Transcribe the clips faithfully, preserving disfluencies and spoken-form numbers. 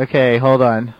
Okay, hold on.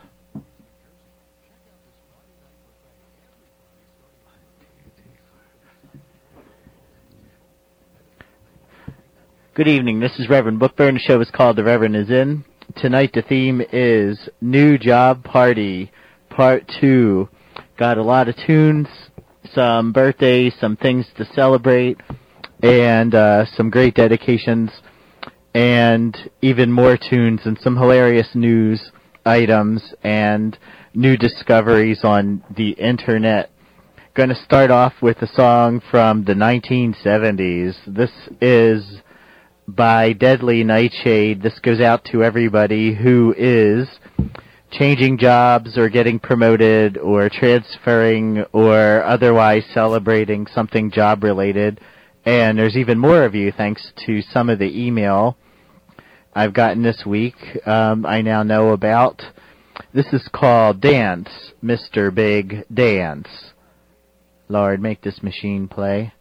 Good evening. This is Reverend Bookburn. The show is called The Reverend Is In. Tonight the theme is New Job Party, Part two. Got a lot of tunes, some birthdays, some things to celebrate, and uh, some great dedications, and even more tunes and some hilarious news items and new discoveries on the internet. Going to start off with a song from the nineteen seventies. This is by Deadly Nightshade. This goes out to everybody who is changing jobs or getting promoted or transferring or otherwise celebrating something job-related. And there's even more of you thanks to some of the email I've gotten this week um, I now know about. This is called Dance, Mister Big Dance. Lord, make this machine play.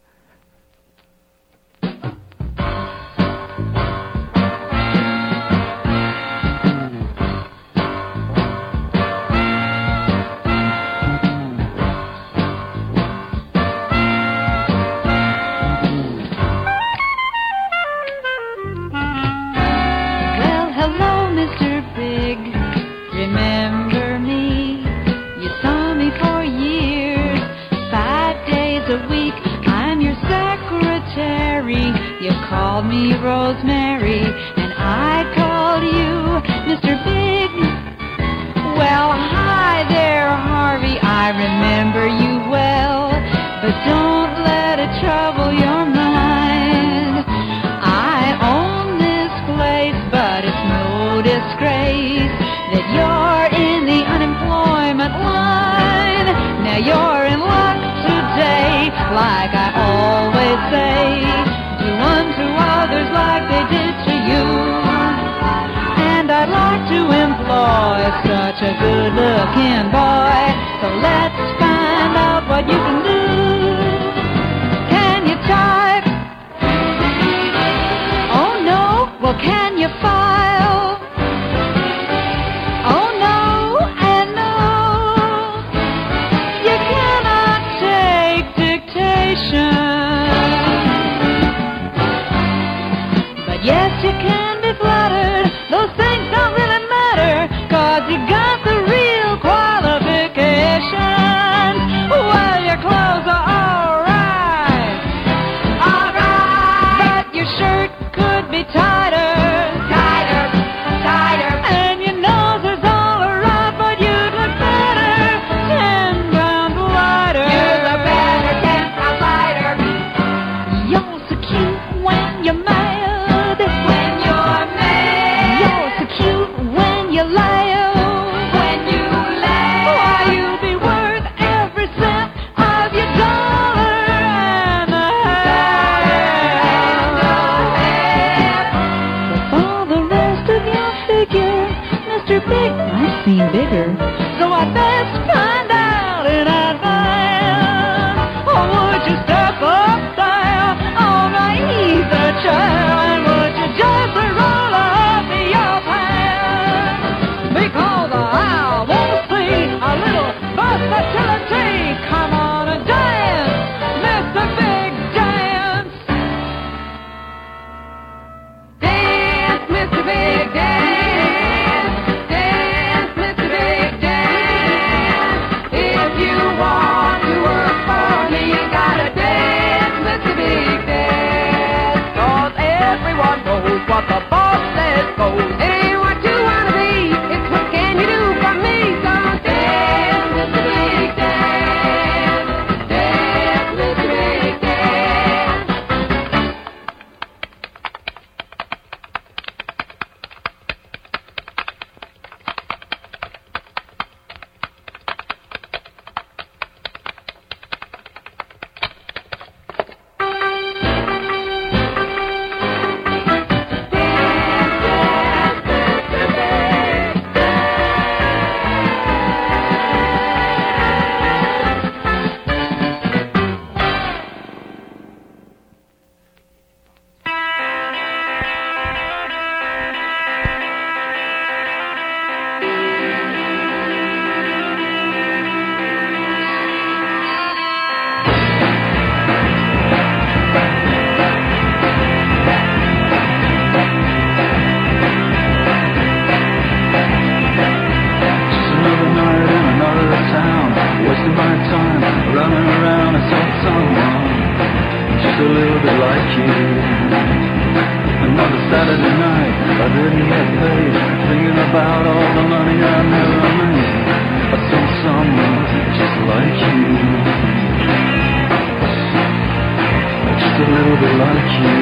Called me Rosemary, and I called you Mister Big. Well, hi there, Harvey, I remember you well, but don't let it trouble your mind. I own this place, but it's no disgrace that you're in the unemployment line. Now you're in luck today, like I always say. Do unto others like they did to you. And I'd like to employ such a good-looking boy. So let's find out what you can do. Can you type? Oh no, well can you file? Oh no, and no, you cannot take dictation. Yes, you can be flattered, those things don't really matter, cause you got the real qualifications. like you. Another Saturday night, I didn't get paid, thinking about all the money I never made. I saw someone just like you, just a little bit like you.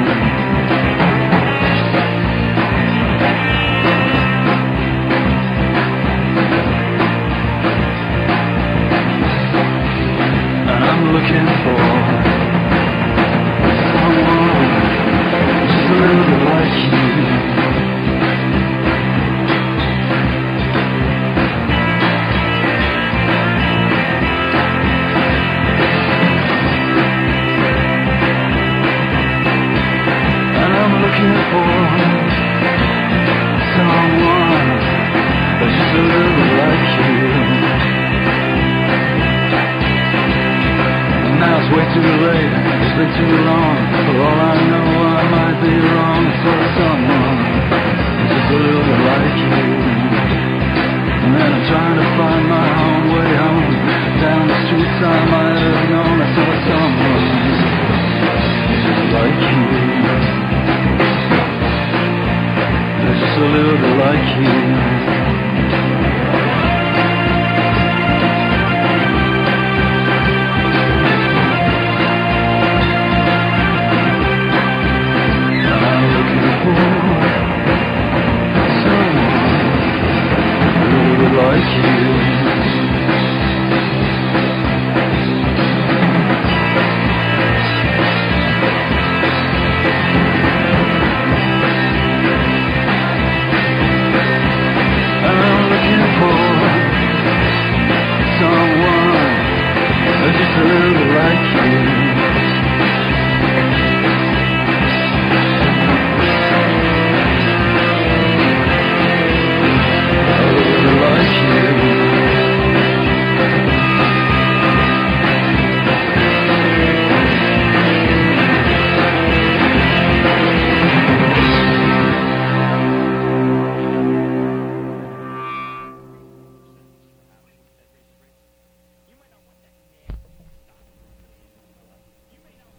Looking for someone just a little bit like you. And I'm looking for someone just a little bit like you. Now it's way too late, it's been too long. For all I know, I might be wrong. For someone just a little bit like you. And then I'm trying to find my own way home. Down the streets I might have known. I saw someone just like you. Just a little bit like you. Like you. I'm looking for someone just a little bit like you. You might not want that. You might not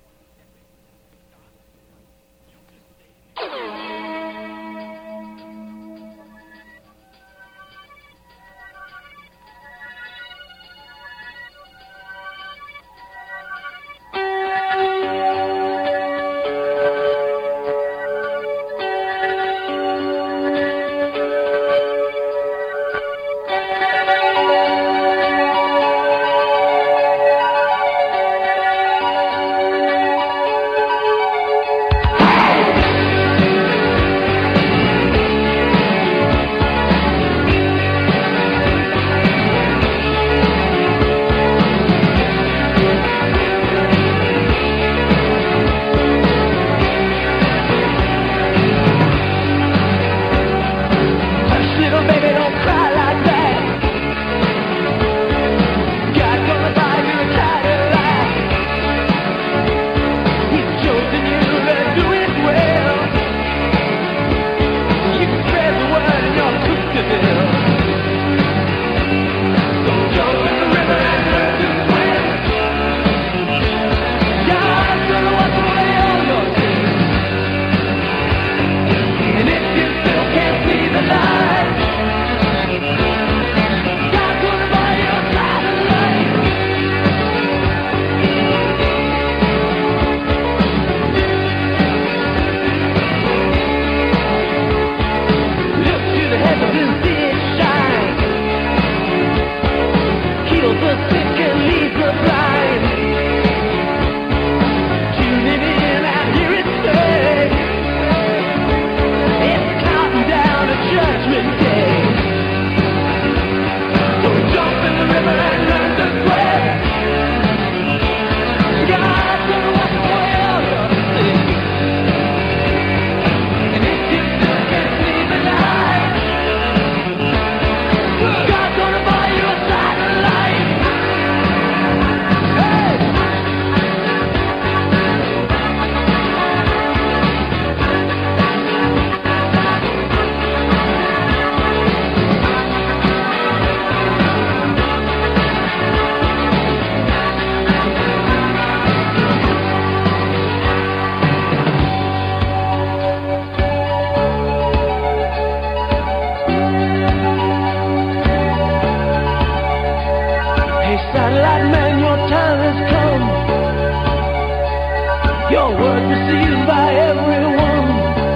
was received by everyone.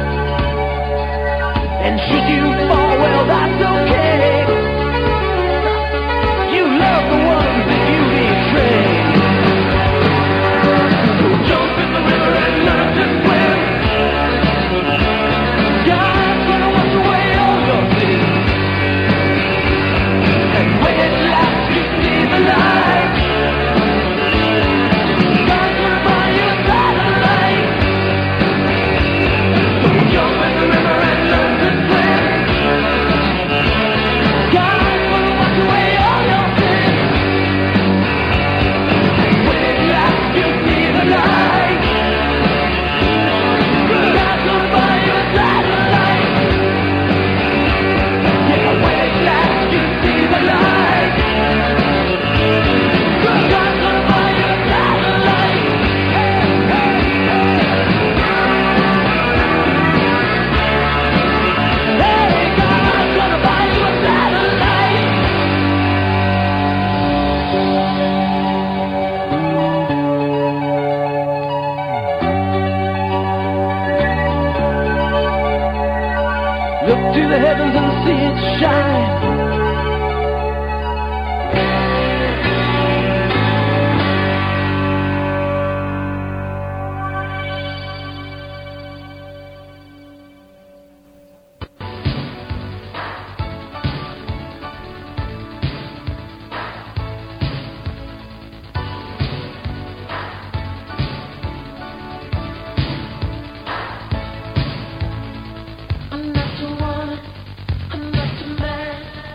And should you fall, well, that's okay. You love the ones that you betray. So jump in the river and learn to swim. God's gonna wash away all your sins. And when at last you see the light, God's gonna buy you a satellite. So jump in the river and learn to swim. God's gonna wash away all your sins. And when at last you see the light, God's gonna buy you a satellite. Yeah, when at last you see the light, God's gonna buy you a satellite. Hey, hey, hey, God's gonna buy you a satellite. Look to the heavens and see it shine. I'm not the one, I'm not the man.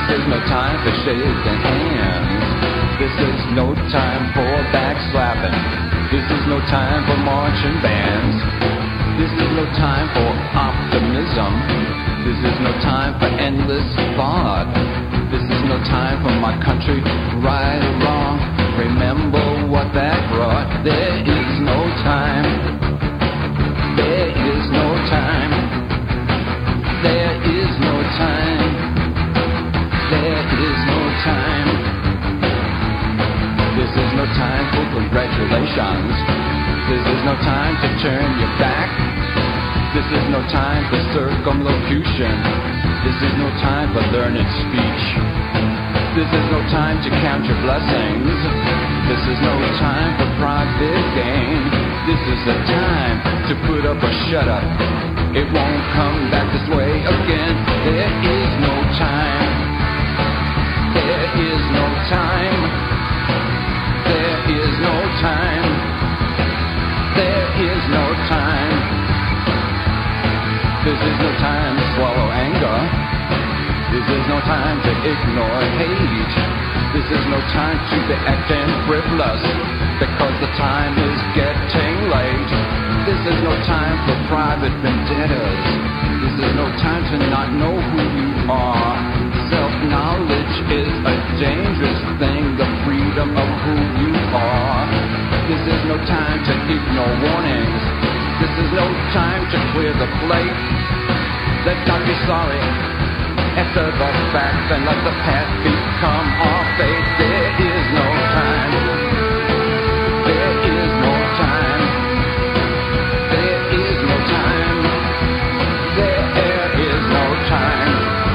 This is no time for shaking hands. This is no time for backslapping. This is no time for marching bands. This is no time for optimism. This is no time for endless thought. This is no time for my country, right or wrong. Remember what that brought. There is no time. There is no time. There is no time. There is no time. This is no time for congratulations. This is no time to turn your back. This is no time for circumlocution. This is no time for learned speech. This is no time to count your blessings. This is no time for private gain. This is the time to put up or shut up. It won't come back this way again. There is no time. There is no time. There is no time. There is no time. This is no time to swallow anger. This is no time to ignore hate. This is no time to be acting frivolous, because the time is getting late. This is no time for private vendettas. This is no time to not know who you are. Self-knowledge is a dangerous thing, the freedom of who you are. This is no time to ignore warnings. This is no time to clear the plate. Let's not be sorry after the fact, and let the past become our fate. There is no time. There is no time. There is no time. There is no time.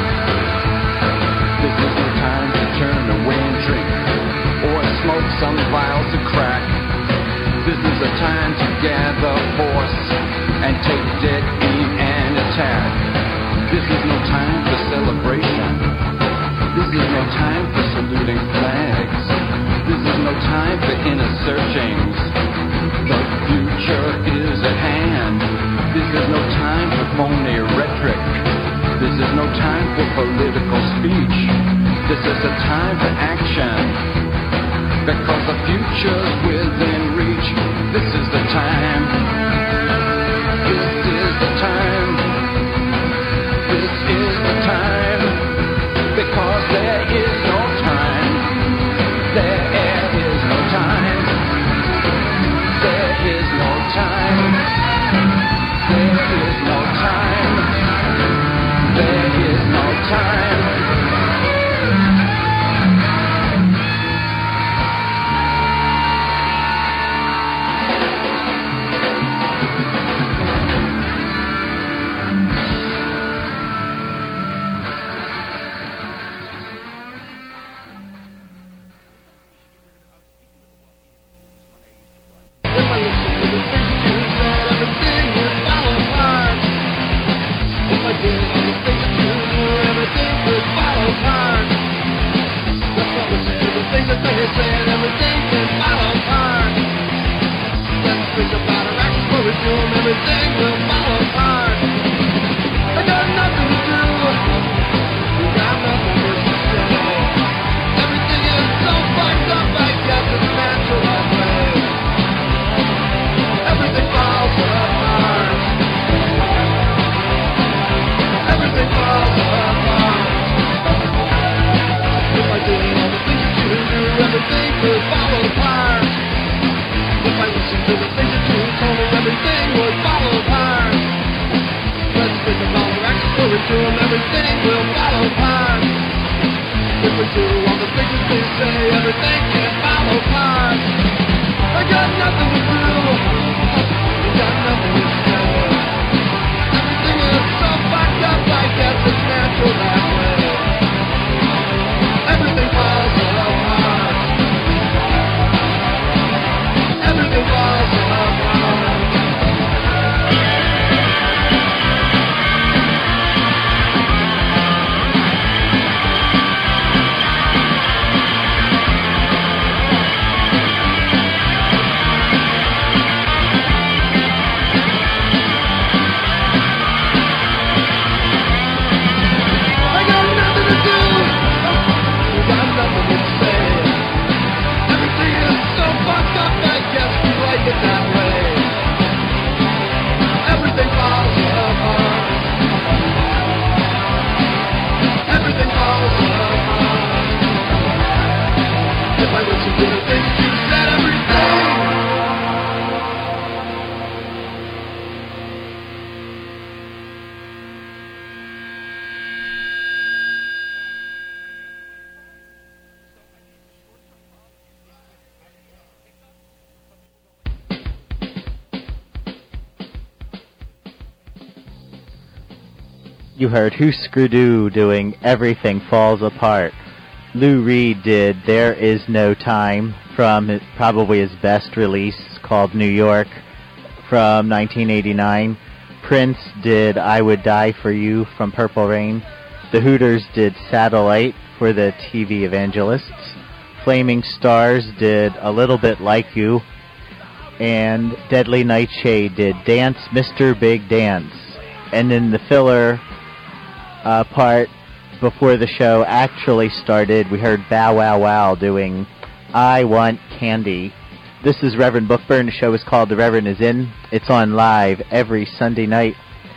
This is no time to turn away and drink, or smoke some vials of crack. This is a time to gather force and take dead aim and attack. This is no time for celebration. This is no time for saluting flags. This is no time for inner searchings. The future is at hand. This is no time for phony rhetoric. This is no time for political speech. This is a time for action, because the future's within reach. This is the time. This is the time. This is the time. Because there is no time. There is no time. There is no time. There is no time. There is no time. you heard Husker Du doing Everything Falls Apart. Lou Reed did There Is No Time from his, probably his best release called New York from nineteen eighty-nine. Prince did I Would Die For You from Purple Rain. The Hooters did Satellite for the T V Evangelists. Flaming Stars did A Little Bit Like You. And Deadly Nightshade did Dance, Mister Big Dance. And in the filler uh, part before the show actually started, we heard Bow Wow Wow doing I Want Candy. This is Reverend Bookburn. The show is called The Reverend Is In. It's on live every Sunday night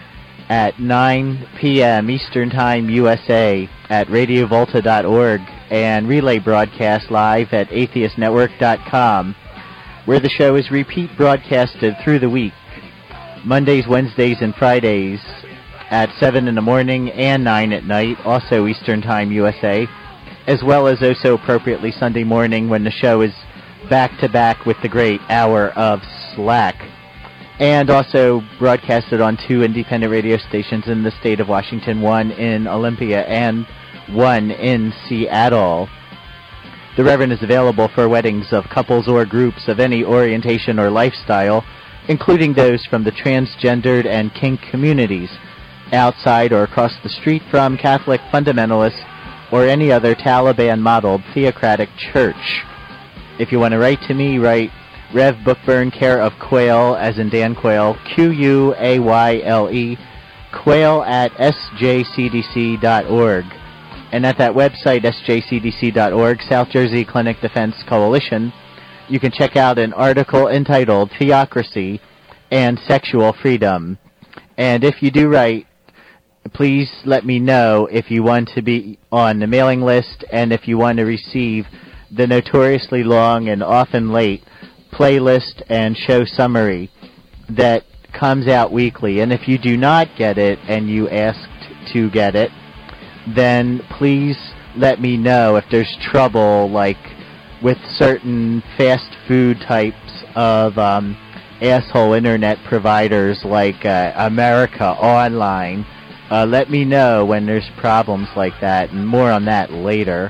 at nine p.m. Eastern Time U S A at radio volta dot org and relay broadcast live at atheist network dot com, where the show is repeat broadcasted through the week, Mondays, Wednesdays, and Fridays at seven in the morning and nine at night, also Eastern Time U S A, as well as also appropriately Sunday morning when the show is back-to-back with the great hour of Slack, and also broadcasted on two independent radio stations in the state of Washington, one in Olympia and one in Seattle. The Reverend is available for weddings of couples or groups of any orientation or lifestyle, including those from the transgendered and kink communities, outside or across the street from Catholic fundamentalists or any other Taliban-modeled theocratic church. If you want to write to me, write Rev Bookburn, care of Quayle, as in Dan Quayle, Q U A Y L E, Quayle at S J C D C dot org. And at that website, S J C D C dot org, South Jersey Clinic Defense Coalition, you can check out an article entitled Theocracy and Sexual Freedom. And if you do write, please let me know if you want to be on the mailing list and if you want to receive the notoriously long and often late playlist and show summary that comes out weekly. And if you do not get it and you asked to get it, then please let me know if there's trouble, like with certain fast food types of um, asshole internet providers like uh, America Online. Uh, let me know when there's problems like that, and more on that later.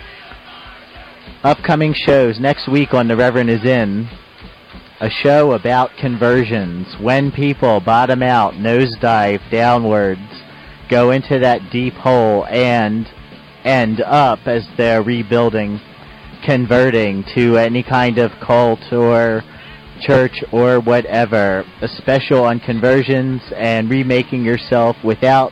Upcoming shows next week on The Reverend Is In, a show about conversions, when people bottom out, nosedive downwards, go into that deep hole and end up as they're rebuilding, converting to any kind of cult or church or whatever. A special on conversions and remaking yourself without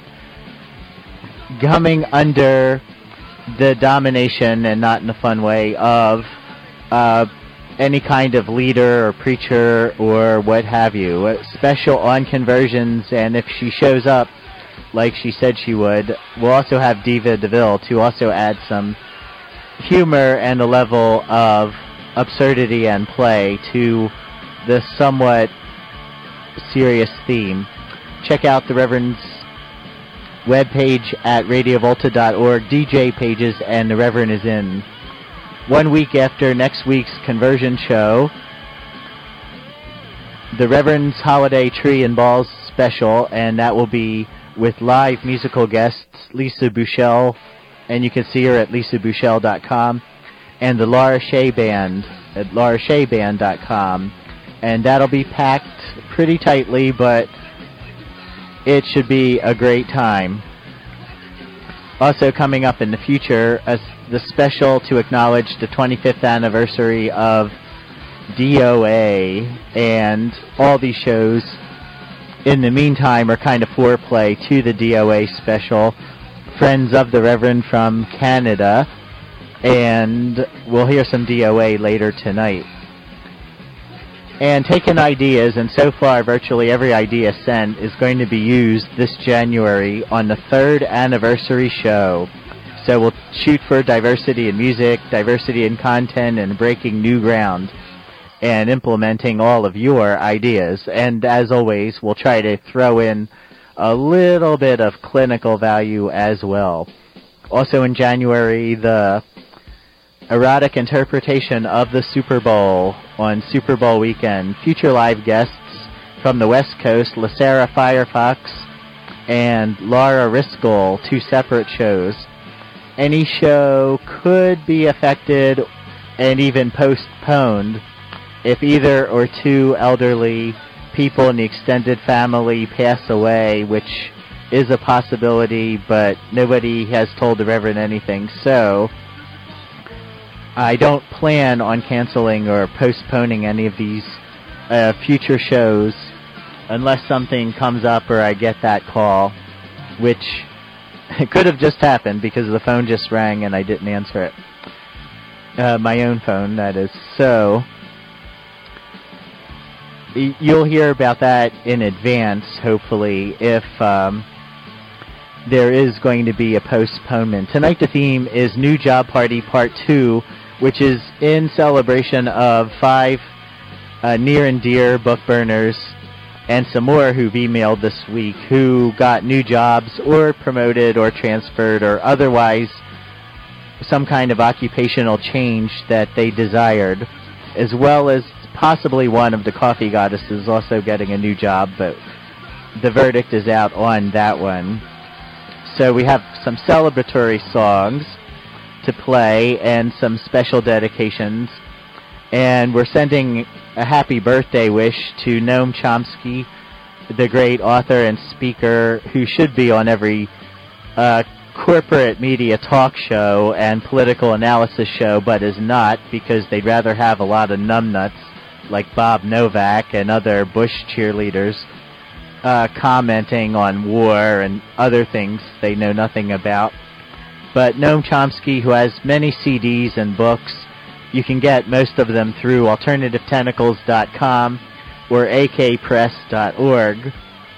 coming under the domination, and not in a fun way, of uh, any kind of leader or preacher or what have you. A special on conversions, and if she shows up like she said she would, we'll also have Diva DeVille to also add some humor and a level of absurdity and play to the somewhat serious theme. Check out the Reverend's webpage at radio volta dot org, D J pages, and The Reverend Is In. One week after next week's conversion show, the Reverend's Holiday Tree and Balls special, and that will be with live musical guests Lisa Bouchel, and you can see her at lisa bouchel dot com, and the Laura Shea Band at laura shea band dot com, and that'll be packed pretty tightly, but it should be a great time. Also coming up in the future, as the special to acknowledge the twenty-fifth anniversary of D O A, and all these shows in the meantime are kind of foreplay to the D O A special. Friends of the Reverend from Canada, and we'll hear some D O A later tonight. And taking ideas, and so far virtually every idea sent is going to be used this January on the third anniversary show. So we'll shoot for diversity in music, diversity in content, and breaking new ground, and implementing all of your ideas. And as always, we'll try to throw in a little bit of clinical value as well. Also in January, the erotic interpretation of the Super Bowl on Super Bowl weekend. Future live guests from the West Coast, LaSarah Firefox and Laura Riskel, two separate shows. Any show could be affected and even postponed if either or two elderly people in the extended family pass away, which is a possibility, but nobody has told the Reverend anything. So I don't plan on canceling or postponing any of these uh, future shows unless something comes up or I get that call, which could have just happened because the phone just rang and I didn't answer it. Uh, my own phone, that is. So y- you'll hear about that in advance, hopefully, if um, there is going to be a postponement. Tonight the theme is New Job Party Part two, which is in celebration of five uh, near and dear book burners and some more who've emailed this week who got new jobs or promoted or transferred or otherwise some kind of occupational change that they desired, as well as possibly one of the coffee goddesses also getting a new job, but the verdict is out on that one. So we have some celebratory songs to play and some special dedications, and we're sending a happy birthday wish to Noam Chomsky, the great author and speaker who should be on every uh, corporate media talk show and political analysis show, but is not because they'd rather have a lot of numbnuts like Bob Novak and other Bush cheerleaders uh, commenting on war and other things they know nothing about. But Noam Chomsky, who has many C Ds and books, you can get most of them through alternative tentacles dot com or a k press dot org,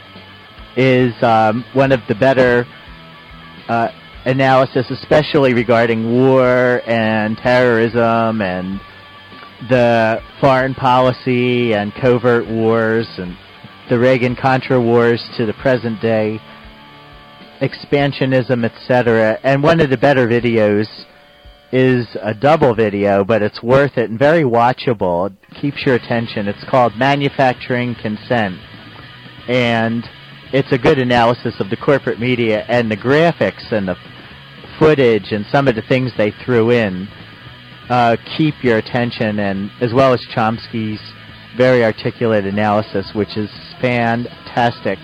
is um, one of the better uh, analysis, especially regarding war and terrorism and the foreign policy and covert wars and the Reagan-Contra wars to the present day, expansionism, et cetera. And one of the better videos is a double video, but it's worth it and very watchable. It keeps your attention. It's called Manufacturing Consent. And it's a good analysis of the corporate media, and the graphics and the footage and some of the things they threw in uh, keep your attention, and as well as Chomsky's very articulate analysis, which is fantastic.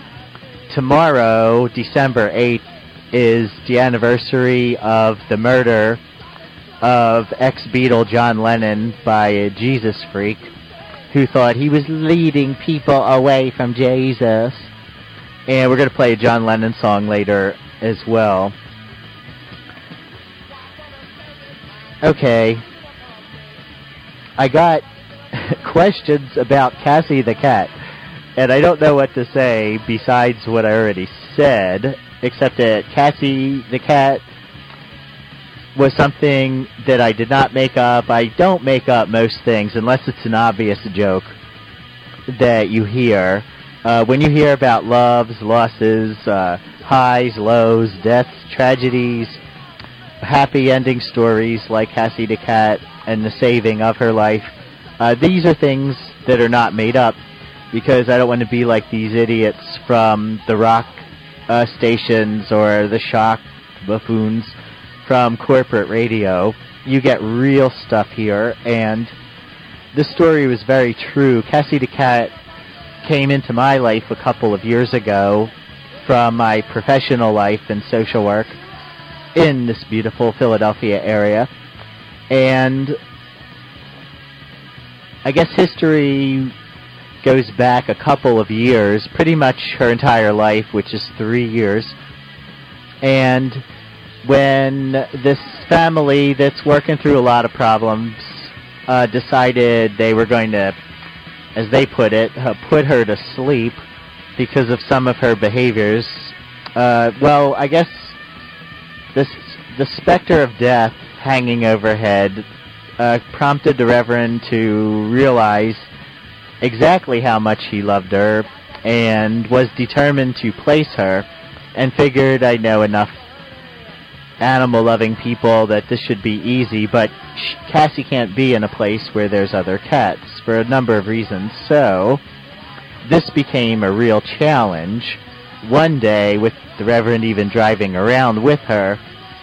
Tomorrow, December eighth, is the anniversary of the murder of ex-Beatle John Lennon by a Jesus freak who thought he was leading people away from Jesus. And we're going to play a John Lennon song later as well. Okay. I got questions about Cassie the cat, and I don't know what to say besides what I already said, except that Cassie the cat was something that I did not make up. I don't make up most things unless it's an obvious joke that you hear. Uh, when you hear about loves, losses, uh, highs, lows, deaths, tragedies, happy ending stories like Cassie the cat and the saving of her life, uh, these are things that are not made up, because I don't want to be like these idiots from the rock uh, stations or the shock buffoons from corporate radio. You get real stuff here, and this story was very true. Cassie the cat came into my life a couple of years ago from my professional life in social work in this beautiful Philadelphia area, and I guess history goes back a couple of years, pretty much her entire life, which is three years. And when this family that's working through a lot of problems uh, decided they were going to, as they put it, uh, put her to sleep because of some of her behaviors, uh, well, I guess this the specter of death hanging overhead uh, prompted the Reverend to realize exactly how much he loved her and was determined to place her, and figured I know enough animal-loving people that this should be easy, but Cassie can't be in a place where there's other cats for a number of reasons. So this became a real challenge one day, with the Reverend even driving around with her,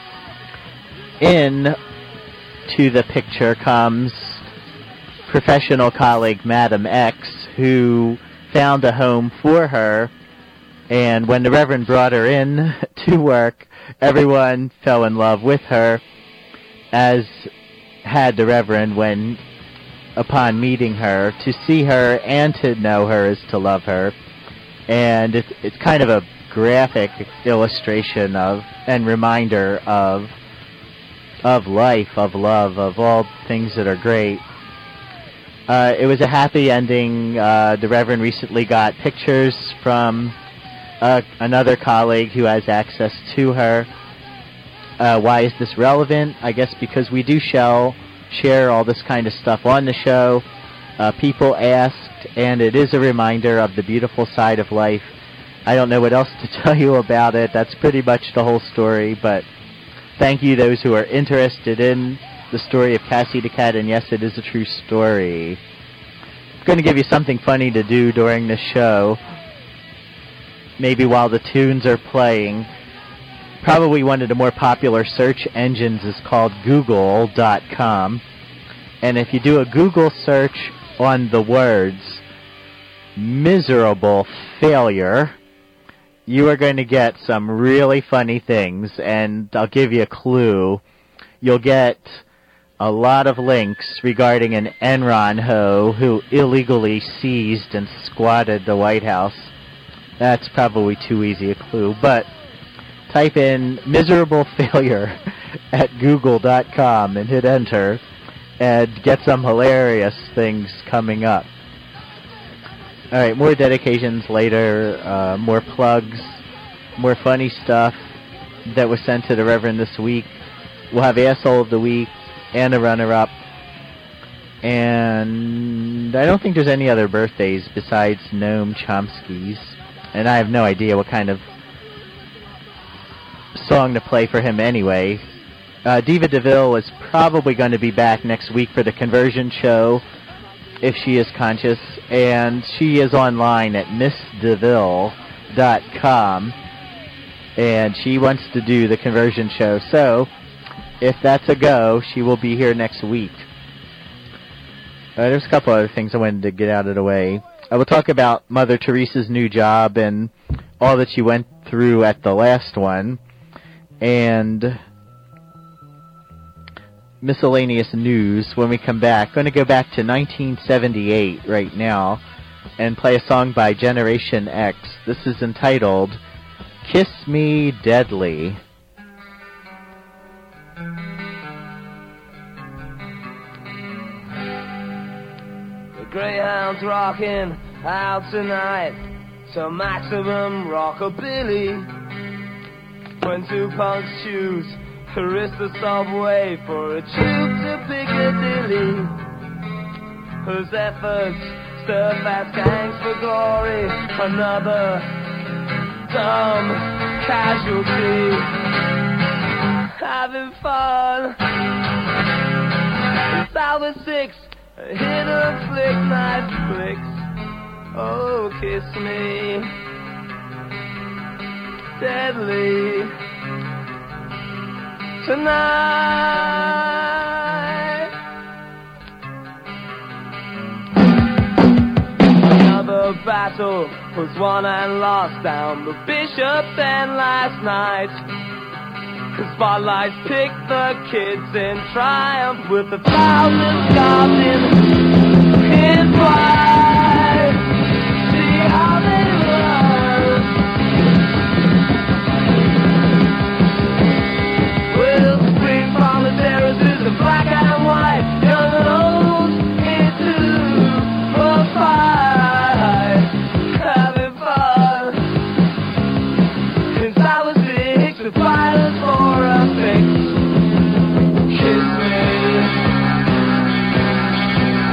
in to the picture comes professional colleague Madam X, who found a home for her. And when the Reverend brought her in to work, everyone fell in love with her, as had the Reverend when, upon meeting her. To see her and to know her is to love her. And it's, it's kind of a graphic illustration of and reminder of of life, of love, of all things that are great. Uh, it was a happy ending. Uh, the Reverend recently got pictures from uh, another colleague who has access to her. Uh, why is this relevant? I guess because we do shall share all this kind of stuff on the show. Uh, people asked, and it is a reminder of the beautiful side of life. I don't know what else to tell you about it. That's pretty much the whole story, but thank you those who are interested in the story of Cassie the Cat, and yes, it is a true story. I'm going to give you something funny to do during the show, maybe while the tunes are playing. Probably one of the more popular search engines is called Google dot com, and if you do a Google search on the words miserable failure, you are going to get some really funny things, and I'll give you a clue. You'll get a lot of links regarding an Enron hoe who illegally seized and squatted the White House. That's probably too easy a clue, but type in miserable failure at Google dot com and hit enter and get some hilarious things coming up. Alright, more dedications later, uh, more plugs, more funny stuff that was sent to the Reverend this week. We'll have Asshole of the Week and a runner-up. And I don't think there's any other birthdays besides Noam Chomsky's. And I have no idea what kind of song to play for him anyway. Uh, Diva DeVille is probably going to be back next week for the conversion show, if she is conscious, and she is online at miss deville dot com, and she wants to do the conversion show, so if that's a go, she will be here next week. Uh, there's a couple other things I wanted to get out of the way. I will talk about Mother Teresa's new job and all that she went through at the last one, and miscellaneous news when we come back. Going to go back to nineteen seventy-eight right now and play a song by Generation X. This is entitled Kiss Me Deadly. The Greyhound's rocking out tonight to maximum rockabilly. When two punks choose to risk the subway for a trip to Piccadilly, whose efforts serve as gangs for glory, another dumb casualty. Having fun. South of six, a hit of flick night flicks. Oh, kiss me deadly tonight. Another battle was won and lost down the Bishop's End last night. Spotlights pick the kids in triumph with a thousand scars in his white. See how they run. We'll spring from the terraces of black and white, young and old, into a fight, having fun. Since I was six, the fighters for a fix. Kiss me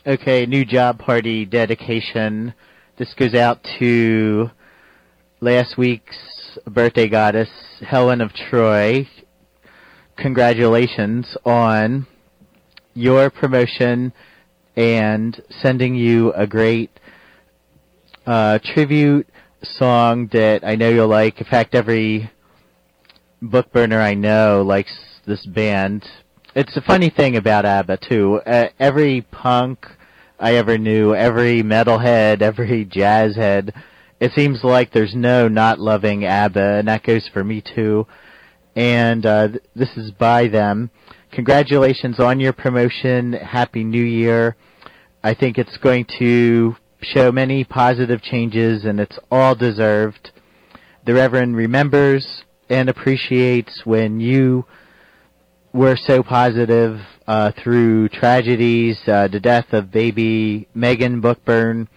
Okay, new job party dedication. This goes out to last week's birthday goddess, Helen of Troy. Congratulations on your promotion and sending you a great uh, tribute song that I know you'll like. In fact, every book burner I know likes this band. It's a funny thing about ABBA, too. Uh, every punk I ever knew, every metalhead, every jazz head, it seems like there's no not loving ABBA, and that goes for me, too. And uh, th- this is by them. Congratulations on your promotion. Happy New Year. I think it's going to show many positive changes, and it's all deserved. The Reverend remembers and appreciates when you were so positive uh, through tragedies, uh, the death of baby Megan Bookburn,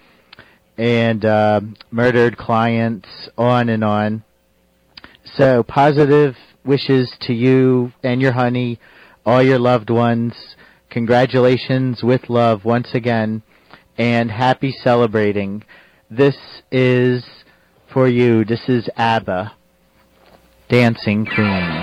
and uh, murdered clients, on and on. So positive wishes to you and your honey, all your loved ones. Congratulations with love once again, and happy celebrating. This is for you. This is ABBA, Dancing Queen.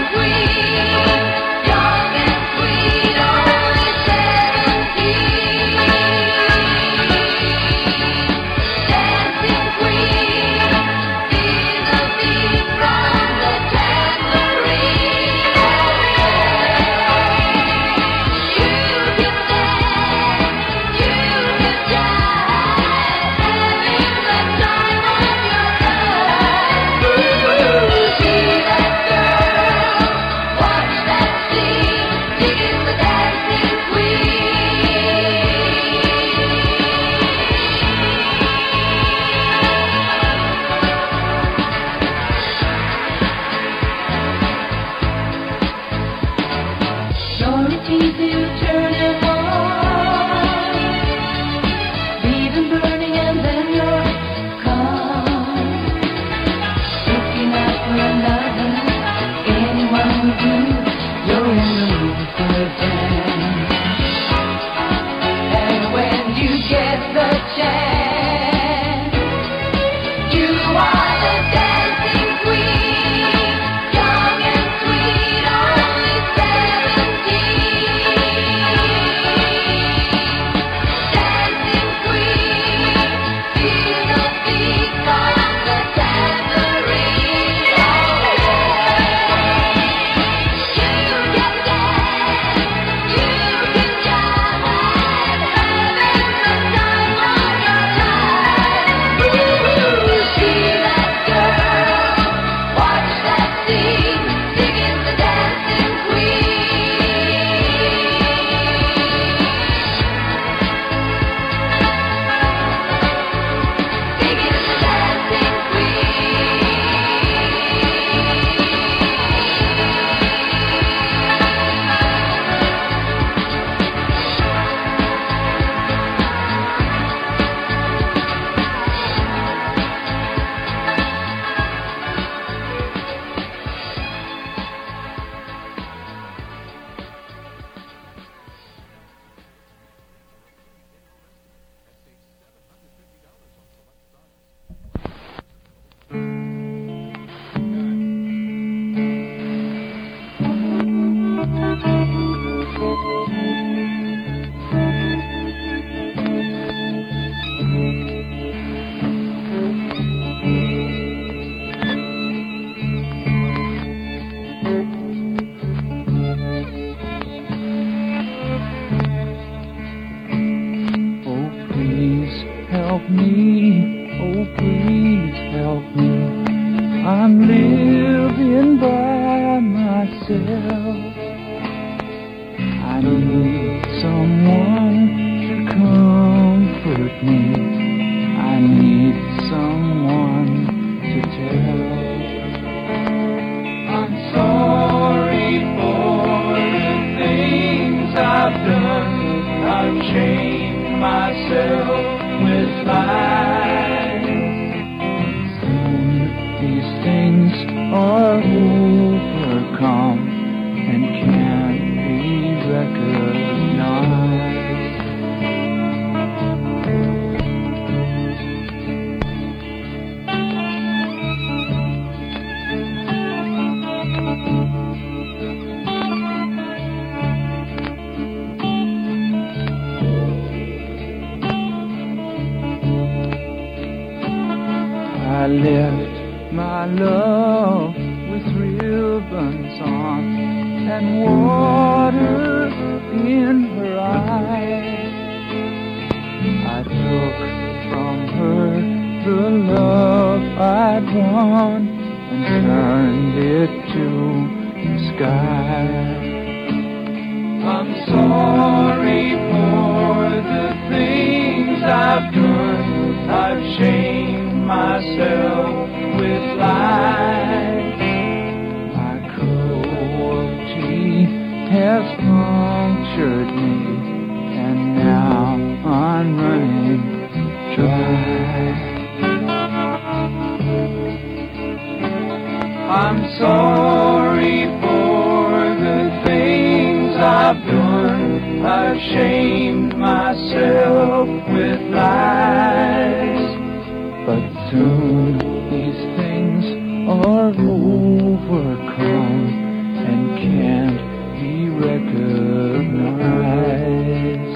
Queen, young and sweet, only seventeen. help me, oh please help me. I'm living by myself. I need someone to comfort me. I need someone to tell. I'm sorry for the things I've done. I've chained myself with lies. Soon these things are overcome and can't be recognized. I left my love with ribbons on and water in her eyes. I took from her the love I'd won and turned it to the sky. I'm sorry for the things I've done. I've shamed myself with lies. My cruelty has punctured me, and now I'm running dry. I'm sorry for the things I've done. I've shamed myself with lies. But soon these things are overcome and can't be recognized.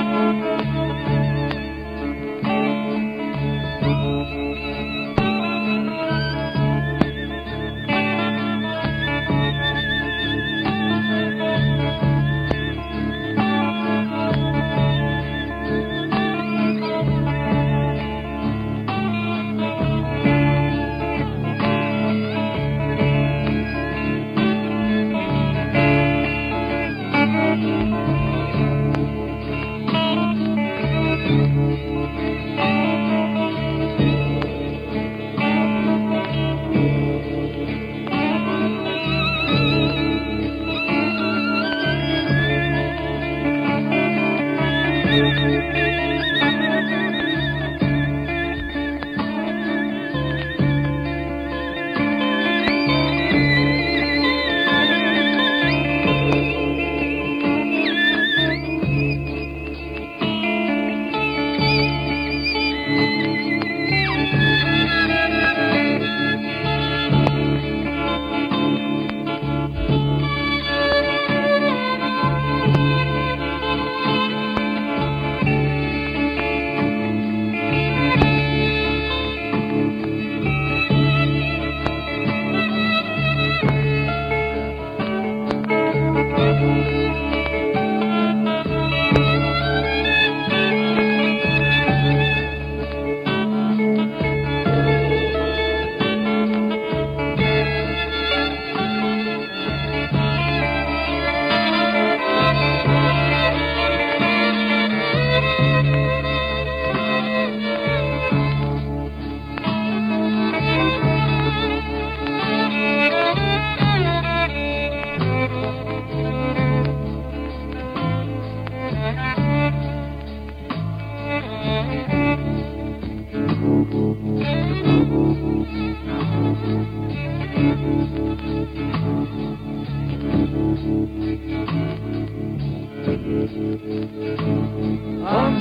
I'm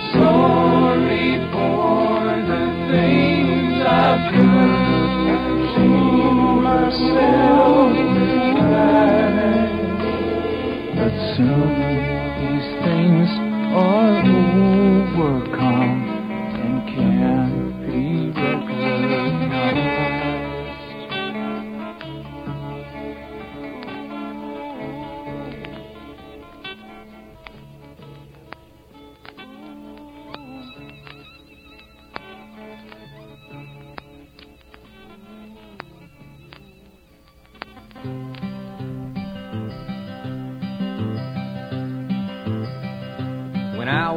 sorry for the things I've done to myself tonight. But soon these things are overcome and can't be recognized.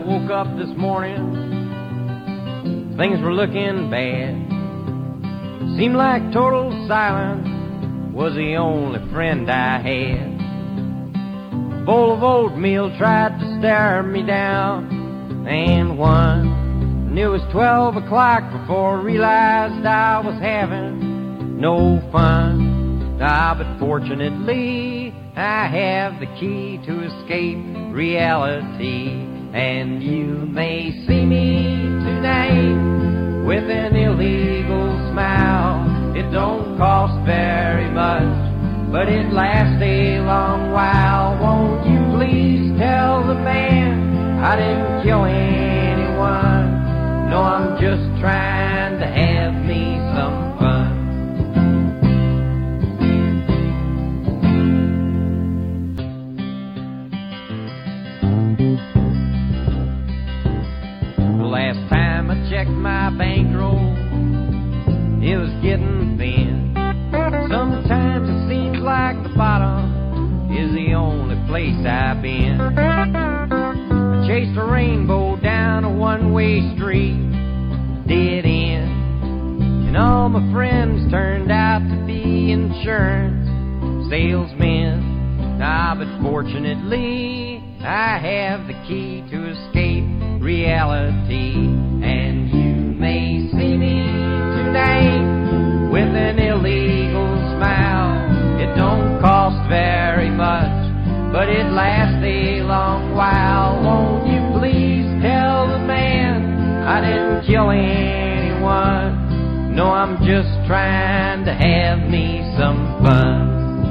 woke up this morning, things were looking bad. Seemed like total silence was the only friend I had. A bowl of oatmeal tried to stare me down, and one, and it was twelve o'clock before I realized I was having no fun. Ah, but fortunately I have the key to escape reality, and you may see me tonight with an illegal smile. It don't cost very much, but it lasts a long while. Won't you please tell the man I didn't kill anyone? No, I'm just trying to have me some fun. The last time I checked my bankroll, it was getting thin. Sometimes it seems like the bottom is the only place I've been. I chased a rainbow down a one-way street, dead end, and all my friends turned out to be insurance salesmen. Ah, but fortunately I have the key to escape reality, and you may see me tonight with an illegal smile. It don't cost very much, but it lasts a long while. Won't you please tell the man I didn't kill anyone? No, I'm just trying to have me some fun.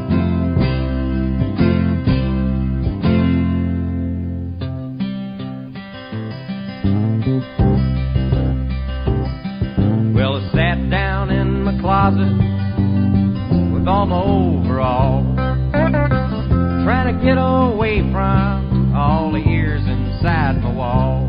Well, I sat down in my closet with all my overalls, trying to get away from all the ears inside my wall.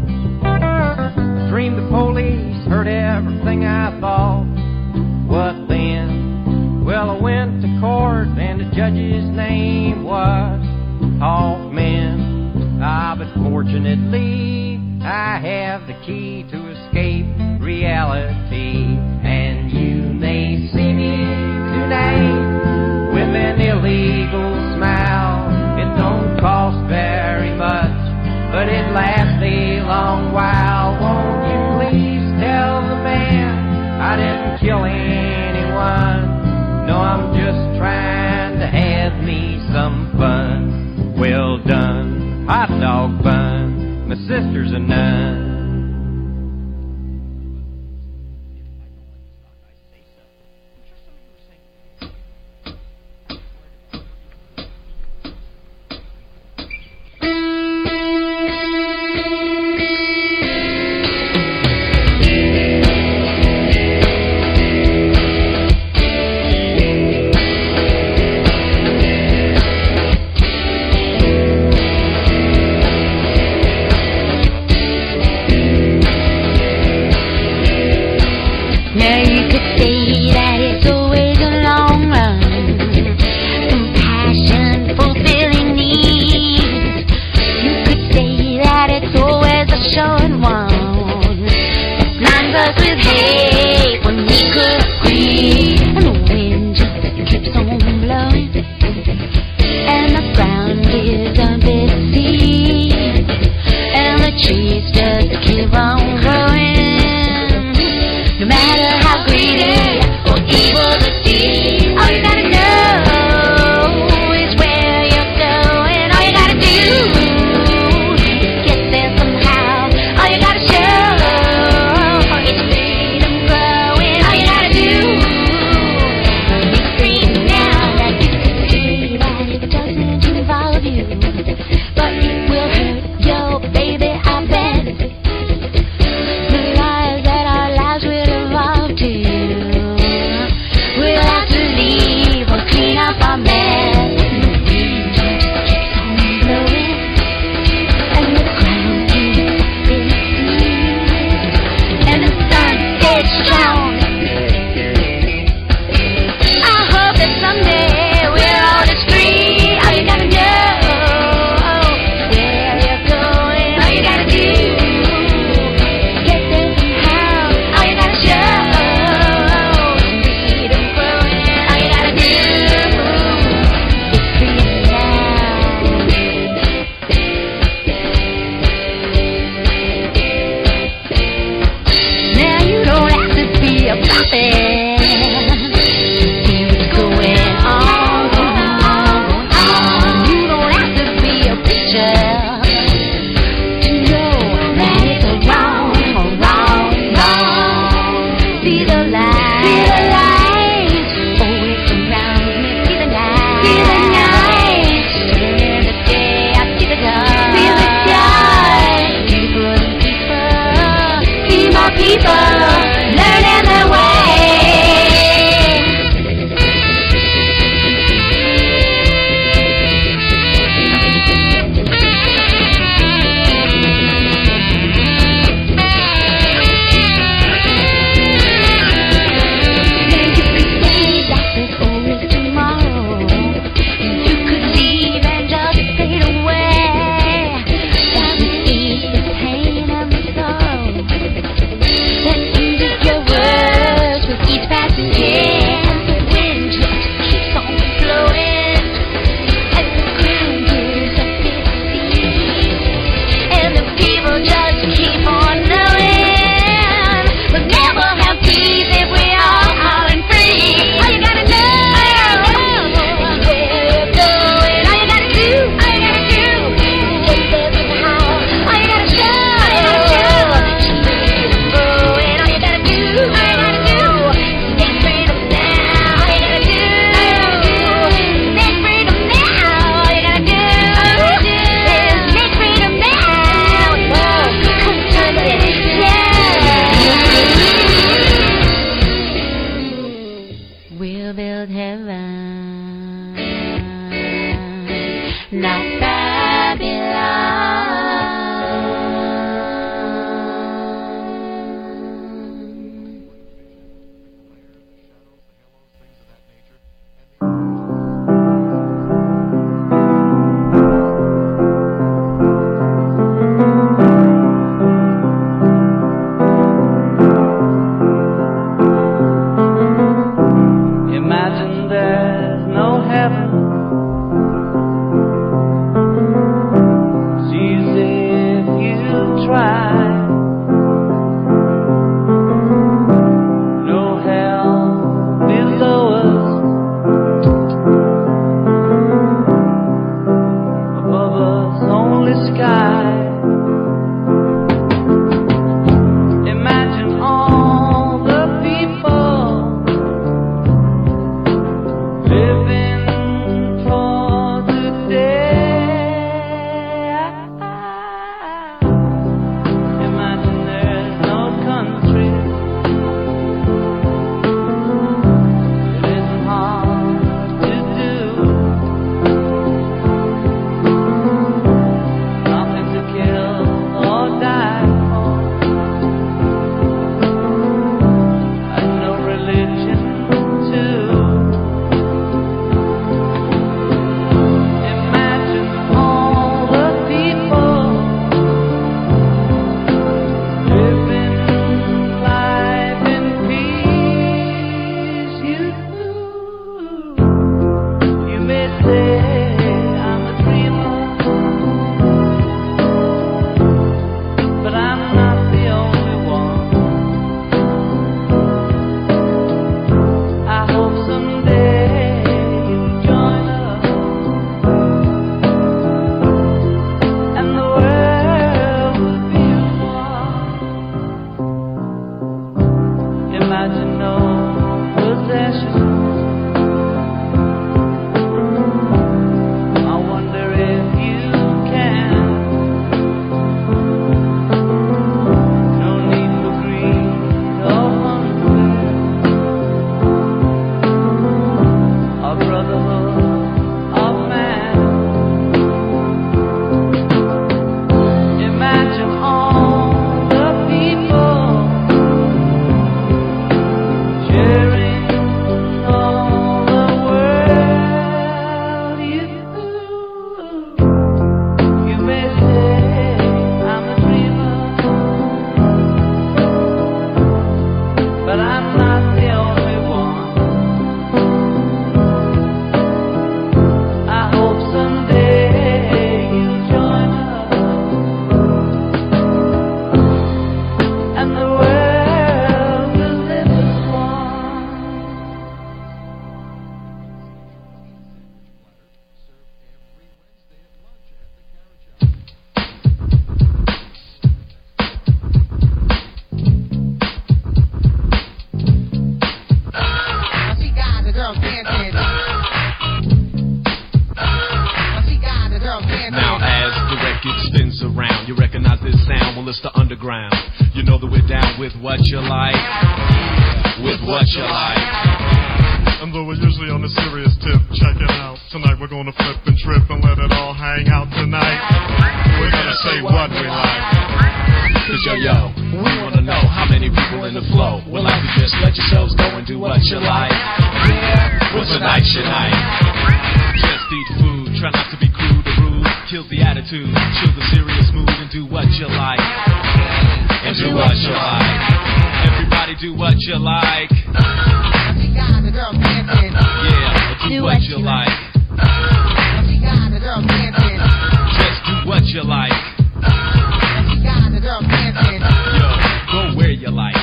I dreamed the police heard everything I thought. What then? Well, I went to court and the judge's name was Hoffman. Ah, but fortunately I have the key to escape reality, and you may see me tonight with an illegal smile. It don't cost very much, but it lasts a long while. Won't you please tell the man I didn't kill anyone? No, I'm just trying to have me some fun. Well done, hot dog bun, my sister's a nun. We'll have to leave sleeping. Things going on, going on, going on. You don't have to be a preacher to know that it's a wrong, wrong, wrong. See the light, see the light. Oh, it surrounds me. See the night, see the night. In the day, I see the dark, see the dark. People and people, see more people learning their way. underground. You know that we're down with what you like, with what you like. And though we're usually on a serious tip, check it out. Tonight we're gonna flip and trip and let it all hang out tonight. We're gonna say what we like. Cause yo yo, we wanna know how many people in the flow will like to just let yourselves go and do what you like. Yeah, what's a night your night? Just eat food, try not to be crude or rude. Kill the attitude, chill the serious mood and do what you like. And do what you like. Everybody do what you like. Yeah, do what you like. Just do what you like. Yo, go where you like.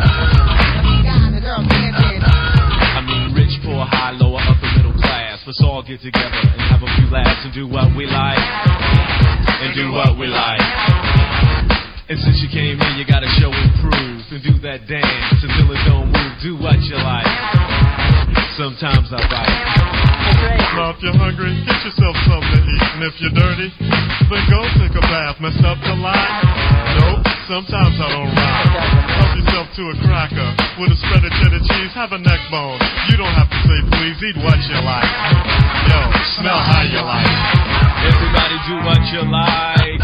I mean, rich, poor, high, lower, upper, middle class. Let's all get together and have a few laughs and do what we like. And do what we like. And since you came in, you gotta show and prove and do that dance until it don't move. Do what you like. Sometimes I bite. Now if you're hungry, get yourself something to eat. And if you're dirty, then go take a bath. Mess up the line? Nope, sometimes I don't rhyme. Help yourself to a cracker with a spread of cheddar cheese. Have a neck bone. You don't have to say please. Eat what you like. Yo, smell how you like. Everybody do what you like.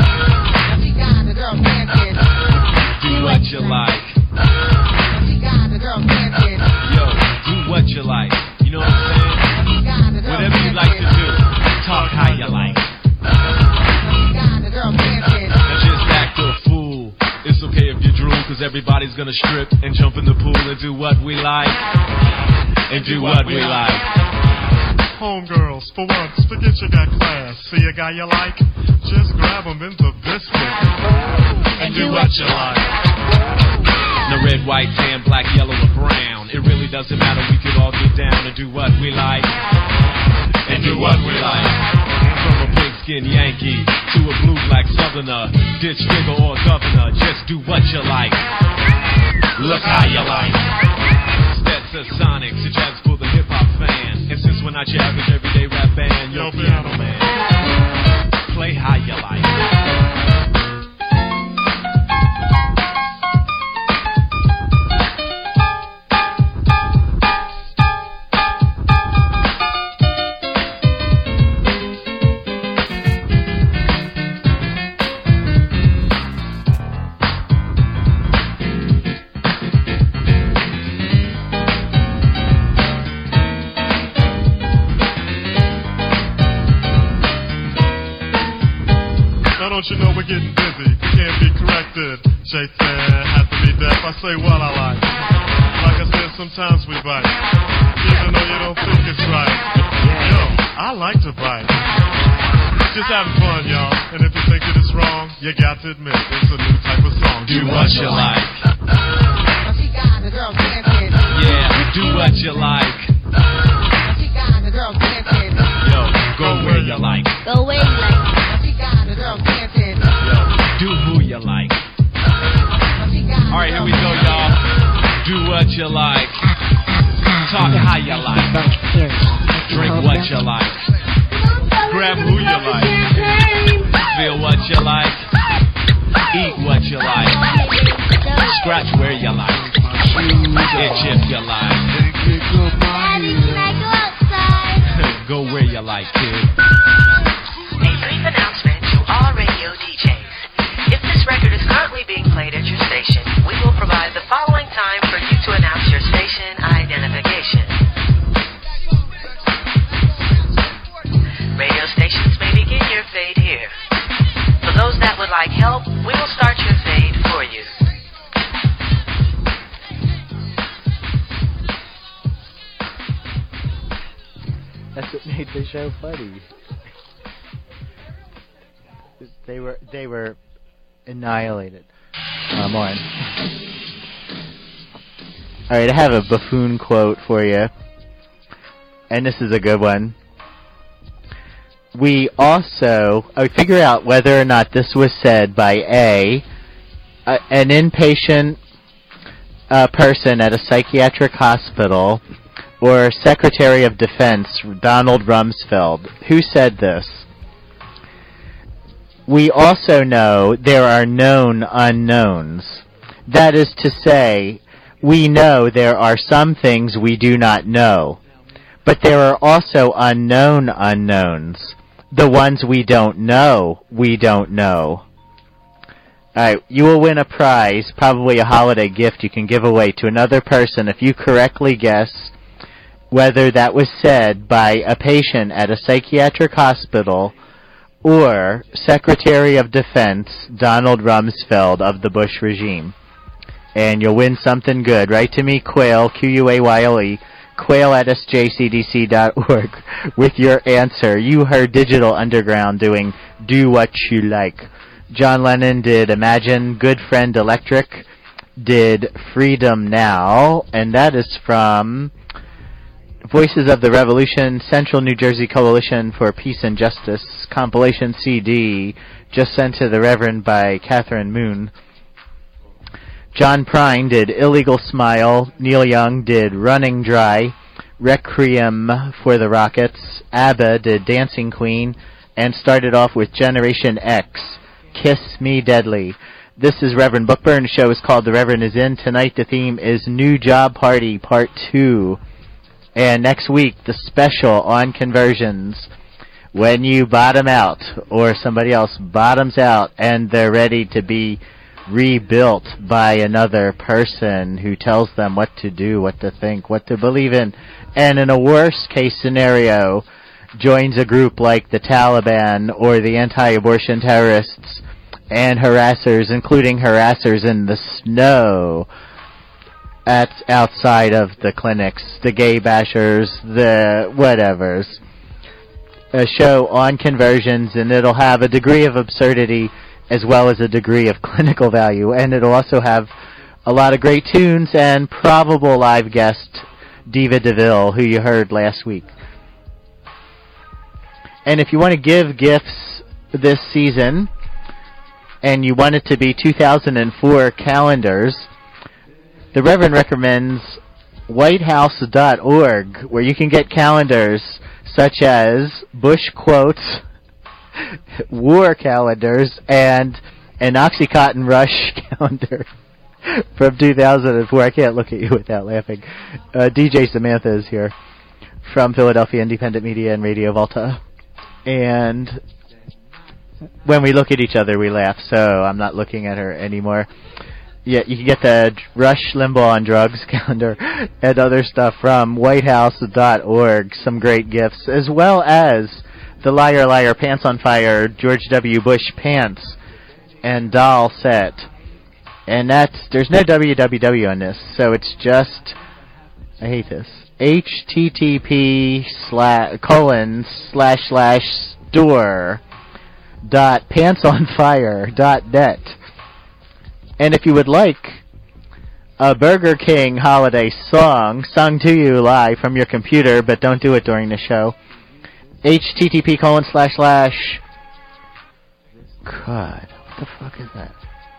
Do what you like. Yo, do what you like. You know what I'm saying? Whatever you like to do, talk how you like. And just act a fool. It's okay if you drool, cause everybody's gonna strip and jump in the pool and do what we like. And do what we like. Homegirls, for once, forget you got class. See a guy you like? Just grab him in the biscuit. And do what you like. No red, white, tan, black, yellow, or brown. It really doesn't matter, we could all get down and do what we like. And do what we like. From a pigskin Yankee to a blue black southerner, ditch nigga or governor, just do what you like. Look how you like. Stetsasonics, a jazz for the hip hop fan. And since we're not your average everyday rap band, you're piano man. Play how you like. Don't you know we're getting busy? Can't be corrected. Jay said, has to be deaf. I say what I like. Like I said, sometimes we bite. Even though you don't think it's right. Yo, I like to bite. Just having fun, y'all. And if you think it is wrong, you got to admit it's a new type of song. Do what you like. Yeah, do what you like. Yo, go where you like. Go where you like. Yo, do who you like. Alright, here we go, y'all. Do what you like. Talk how you like. Drink what you like. Grab who you like. Feel what you like. Eat what you like. Scratch where you like. Itch if you like. Go where you like, kid. A brief announcement to all radio D Js. If this record is currently being played at your station, we will provide the following time for you to announce your station identification. Radio stations may begin your fade here. For those that would like help, we will start your fade for you. That's what made the show funny. They were they were annihilated. Um, on. All right, I have a buffoon quote for you, and this is a good one. We also uh, figure out whether or not this was said by A, uh, an inpatient uh, person at a psychiatric hospital, or Secretary of Defense Donald Rumsfeld. Who said this? we also know there are known unknowns. That is to say, we know there are some things we do not know, but there are also unknown unknowns. The ones we don't know, we don't know. Alright, you will win a prize, probably a holiday gift you can give away to another person if you correctly guess whether that was said by a patient at a psychiatric hospital or Secretary of Defense Donald Rumsfeld of the Bush regime. And you'll win something good. Write to me, Quayle, Q U A Y L E, Quayle at S J C D C dot org with your answer. You heard Digital Underground doing Do What You Like. John Lennon did Imagine, Good Friend Electric did Freedom Now, and that is from Voices of the Revolution, Central New Jersey Coalition for Peace and Justice, compilation C D, just sent to the Reverend by Catherine Moon. John Prine did Illegal Smile, Neil Young did Running Dry, Requiem for the Rockets, ABBA did Dancing Queen, and started off with Generation X, Kiss Me Deadly. This is Reverend Bookburn. The show is called The Reverend Is In. Tonight the theme is New Job Party Part two. And next week, the special on conversions. When you bottom out, or somebody else bottoms out, and they're ready to be rebuilt by another person who tells them what to do, what to think, what to believe in, and in a worst case scenario, joins a group like the Taliban or the anti-abortion terrorists and harassers, including harassers in the snow at outside of the clinics, the gay bashers, the whatevers. A show on conversions, and it'll have a degree of absurdity as well as a degree of clinical value, and it'll also have a lot of great tunes and probable live guest Diva DeVille, who you heard last week. And if you want to give gifts this season, and you want it to be two thousand four calendars, the Reverend recommends white house dot org, where you can get calendars such as Bush quotes, war calendars, and an Oxycontin Rush calendar from two thousand four. I can't look at you without laughing. Uh, D J Samantha is here from Philadelphia Independent Media and Radio Volta. And when we look at each other, we laugh, so I'm not looking at her anymore. Yeah, you can get the Rush Limbaugh on Drugs calendar and other stuff from white house dot org. Some great gifts, as well as the Liar Liar Pants on Fire George W. Bush pants and doll set. And that's, there's no W W W on this, so it's just, I hate this, H T T P slash colon slash slash store dot pantsonfire dot net. And if you would like a Burger King holiday song sung to you live from your computer, but don't do it during the show, H T T P colon slash slash God, what the fuck is that?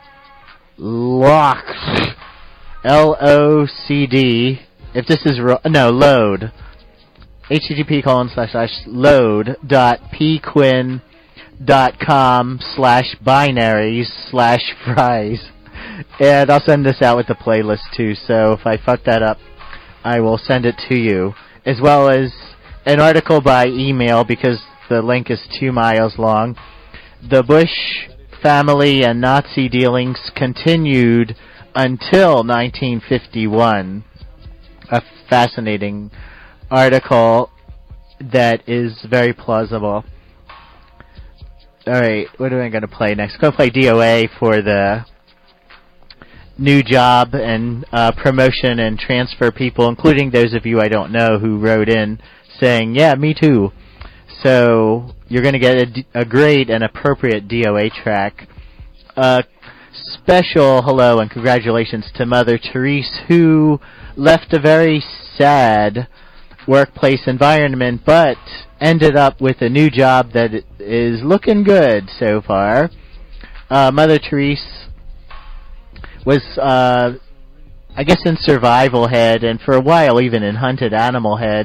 Locked. L O C D. If this is ro- no load. H T T P colon slash slash load dot pquin dot com slash binaries slash fries. And I'll send this out with the playlist too. So if I fuck that up, I will send it to you, as well as an article by email because the link is two miles long. The Bush family and Nazi dealings continued until nineteen fifty-one. A fascinating article that is very plausible. Alright, what am I going to play next? I'm going to play D O A for the new job and uh, promotion and transfer people, including those of you I don't know who wrote in saying, yeah, me too. So you're going to get a, a great and appropriate D O A track. Uh, special hello and congratulations to Mother Therese, who left a very sad workplace environment, but ended up with a new job that is looking good so far. Uh, Mother Therese was, uh, I guess, in Survival Head, and for a while even in Hunted Animal Head,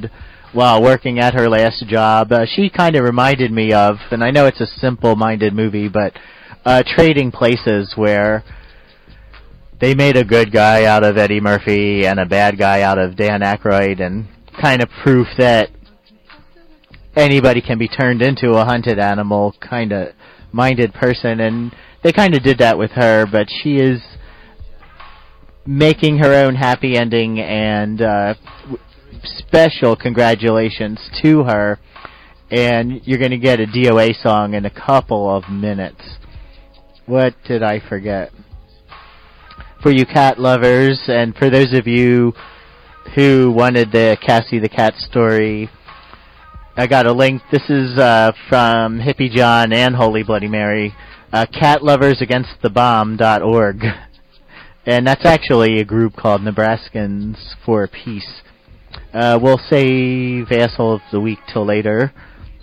while working at her last job. Uh, she kind of reminded me of, and I know it's a simple-minded movie, but uh, Trading Places, where they made a good guy out of Eddie Murphy and a bad guy out of Dan Aykroyd, and kind of proof that anybody can be turned into a hunted animal kind of minded person, and they kind of did that with her, but she is making her own happy ending, and uh, special congratulations to her, and you're going to get a D O A song in a couple of minutes. What did I forget? For you cat lovers, and for those of you who wanted the Cassie the Cat story, I got a link. This is uh, from Hippie John and Holy Bloody Mary, uh, cat lovers against the bomb dot org. And that's actually a group called Nebraskans for Peace. Uh, we'll save Asshole of the Week till later.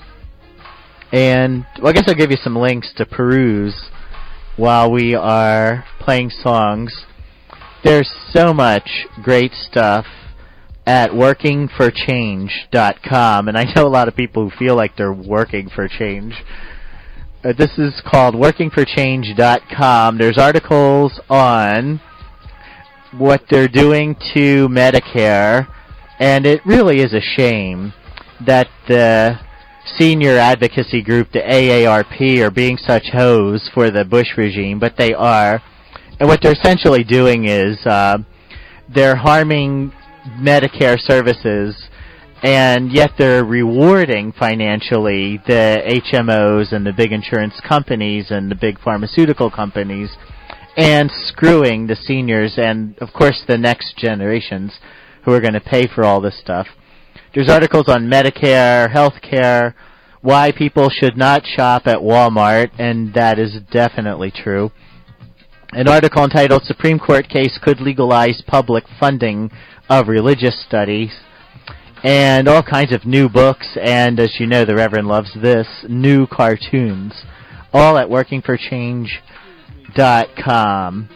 And well, I guess I'll give you some links to peruse while we are playing songs. There's so much great stuff at working for change dot com, and I know a lot of people who feel like they're working for change. Uh, this is called working for change dot com. There's articles on what they're doing to Medicare, and it really is a shame that the senior advocacy group, the A A R P, are being such hoes for the Bush regime, but they are. And what they're essentially doing is uh, they're harming Medicare services, and yet they're rewarding financially the H M Os and the big insurance companies and the big pharmaceutical companies, and screwing the seniors and, of course, the next generations who are going to pay for all this stuff. There's articles on Medicare, healthcare, why people should not shop at Walmart, and that is definitely true. An article entitled Supreme Court Case Could Legalize Public Funding of Religious Studies, and all kinds of new books, and as you know, the Reverend loves this, new cartoons, all at working for change dot com.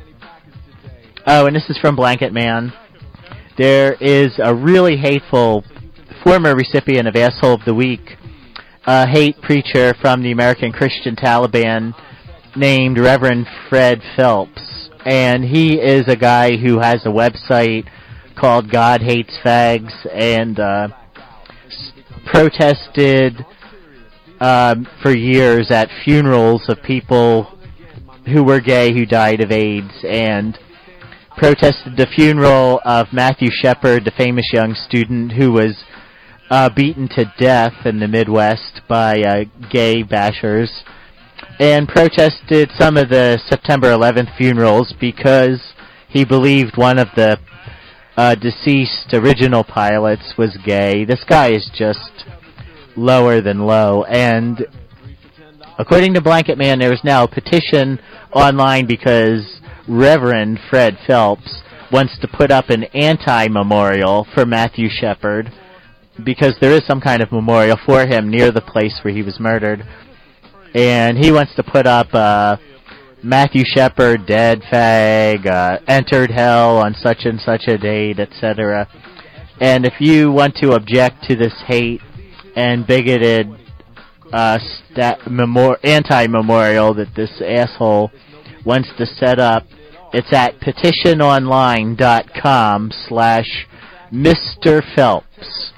Oh, and this is from Blanket Man. There is a really hateful former recipient of Asshole of the Week, a hate preacher from the American Christian Taliban named Reverend Fred Phelps, and he is a guy who has a website called God Hates Fags, and uh, s- protested um, for years at funerals of people who were gay who died of AIDS, and protested the funeral of Matthew Shepard, the famous young student who was uh, beaten to death in the Midwest by uh, gay bashers, and protested some of the September eleventh funerals because he believed one of the uh, deceased original pilots was gay. This guy is just lower than low, and according to Blanket Man, there is now a petition online because Reverend Fred Phelps wants to put up an anti-memorial for Matthew Shepard, because there is some kind of memorial for him near the place where he was murdered. And he wants to put up uh, Matthew Shepard, dead fag, uh, entered hell on such and such a date, et cetera. And if you want to object to this hate and bigoted uh, stat- memor- anti-memorial that this asshole wants to set up, it's at petitiononline.com slash Mr. Phelps.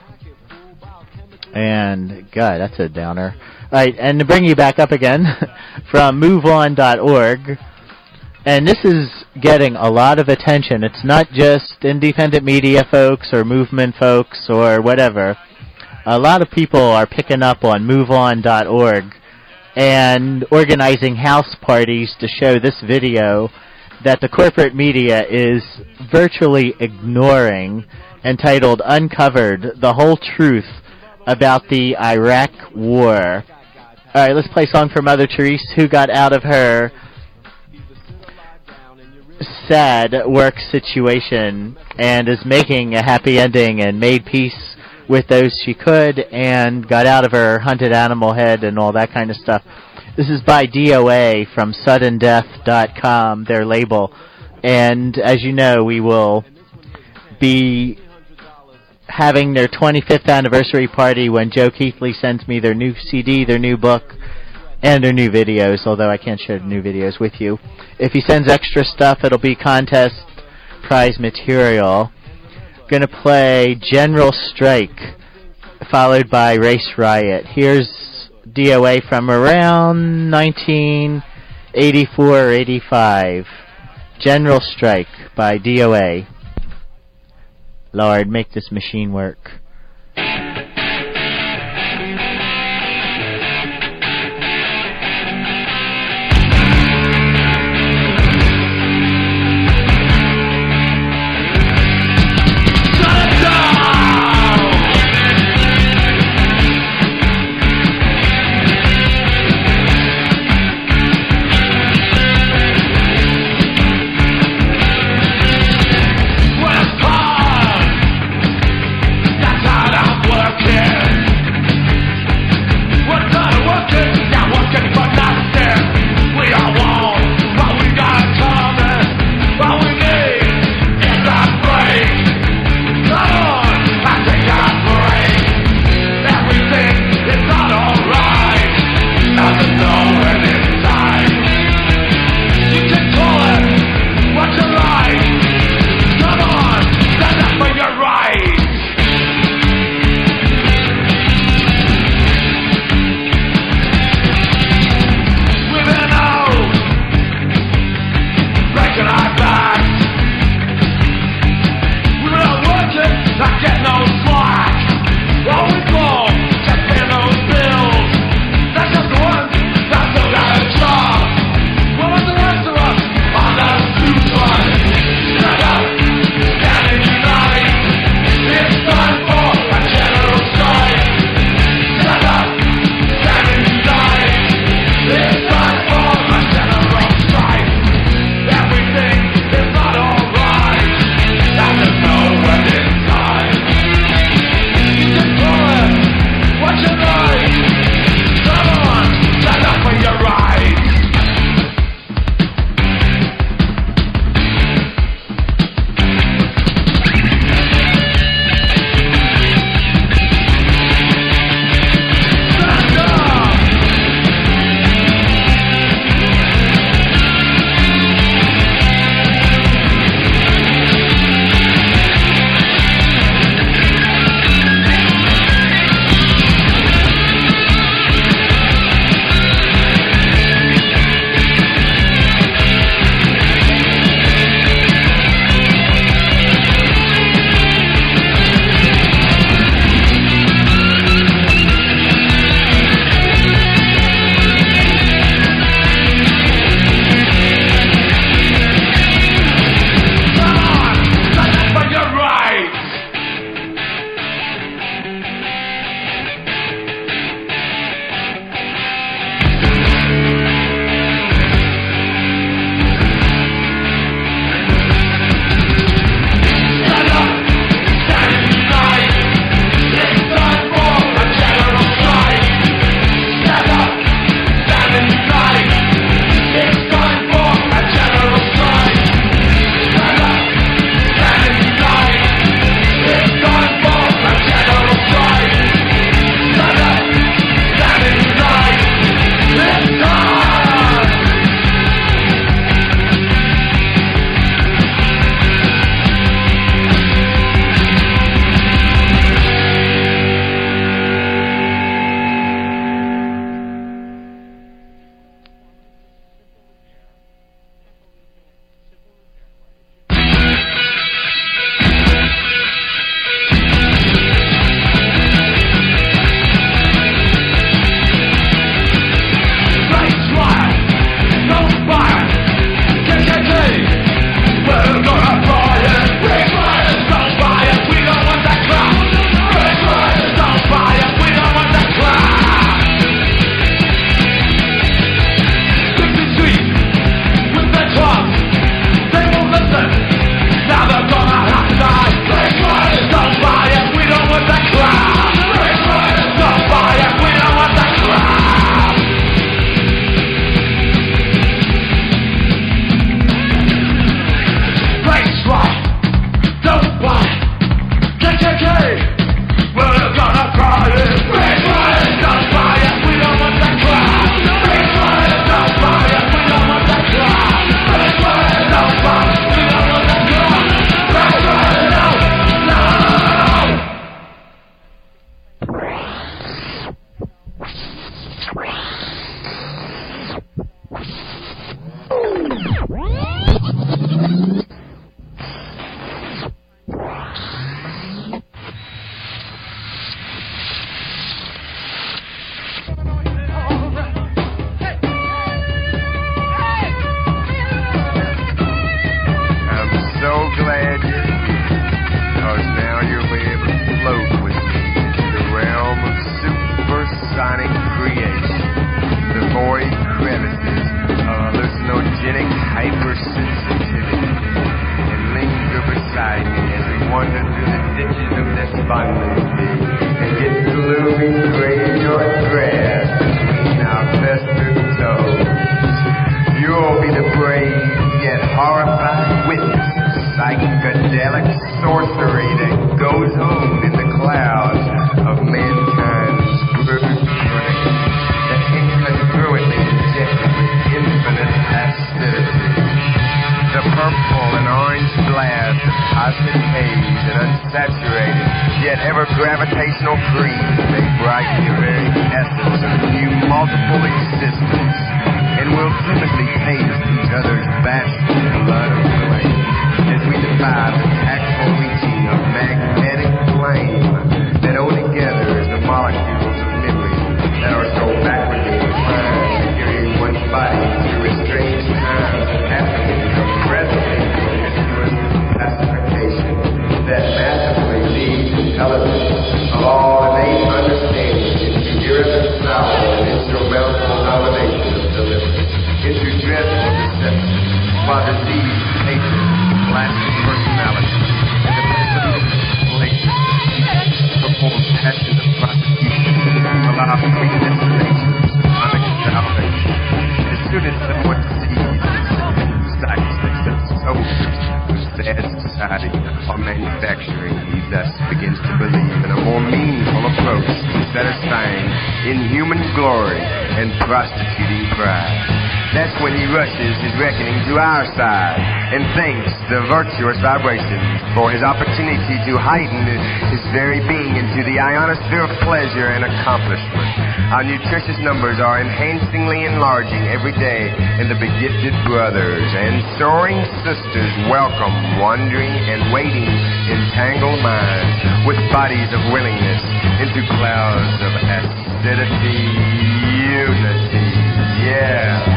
And, God, that's a downer. All right, and to bring you back up again from move on dot org, and this is getting a lot of attention. It's not just independent media folks or movement folks or whatever. A lot of people are picking up on move on dot org and organizing house parties to show this video that the corporate media is virtually ignoring, entitled Uncovered, the Whole Truth About the Iraq War. All right, let's play a song for Mother Teresa, who got out of her sad work situation and is making a happy ending and made peace with those she could and got out of her hunted animal head and all that kind of stuff. This is by D O A from sudden death dot com, their label. And as you know, we will be having their twenty-fifth anniversary party when Joe Keithley sends me their new C D, their new book, and their new videos, although I can't share the new videos with you. If he sends extra stuff, it'll be contest prize material. Gonna play General Strike, followed by Race Riot. Here's D O A from around nineteen eighty-four or eighty-five. General Strike by D O A. Lord, make this machine work. That's despondently and get gloomy graveyard grass between our festered toes. You'll be the brave yet horrified witness of psychedelic sorcery that goes on in the clouds of mankind's burning brain, that incongruently injected with infinite acidity. The purple and orange blast of cosmic haze and unsaturated, yet ever gravitational breeze may brighten your very essence of new multiple existence, and will timidly taste each other's basket blood of flame as we defy the tactful reaching of magnetic flame that only gathers the molecules of memory that are so backwardly inclined to carry one's body through strange times and happenings of presently promiscuous pacification that massively leads intelligence of all innate understanding into irreconcilable and insurmountable domination of deliverance, into dreadful deception, while disease, hatred, blasted personality, and the precipitous places perform passionate prosecution, allow predestinations of atomic salvation. As soon as someone sees sights that soldiers whose bad society are manufacturing, he thus begins to believe in a more meaningful approach to satisfying inhuman glory and prostituting pride. That's when he rushes his reckoning to our side and thanks the virtuous vibrations for his opportunity to heighten his very being into the ionosphere of pleasure and accomplishment. Our nutritious numbers are enhancingly enlarging every day, and the begifted brothers and soaring sisters welcome wandering and waiting entangled minds with bodies of willingness into clouds of acidity, unity. Yeah.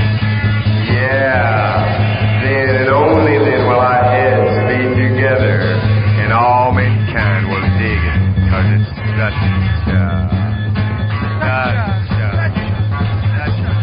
Yeah, then and only then will our heads be together, and all mankind will dig it, cause it's such a, such a, such a.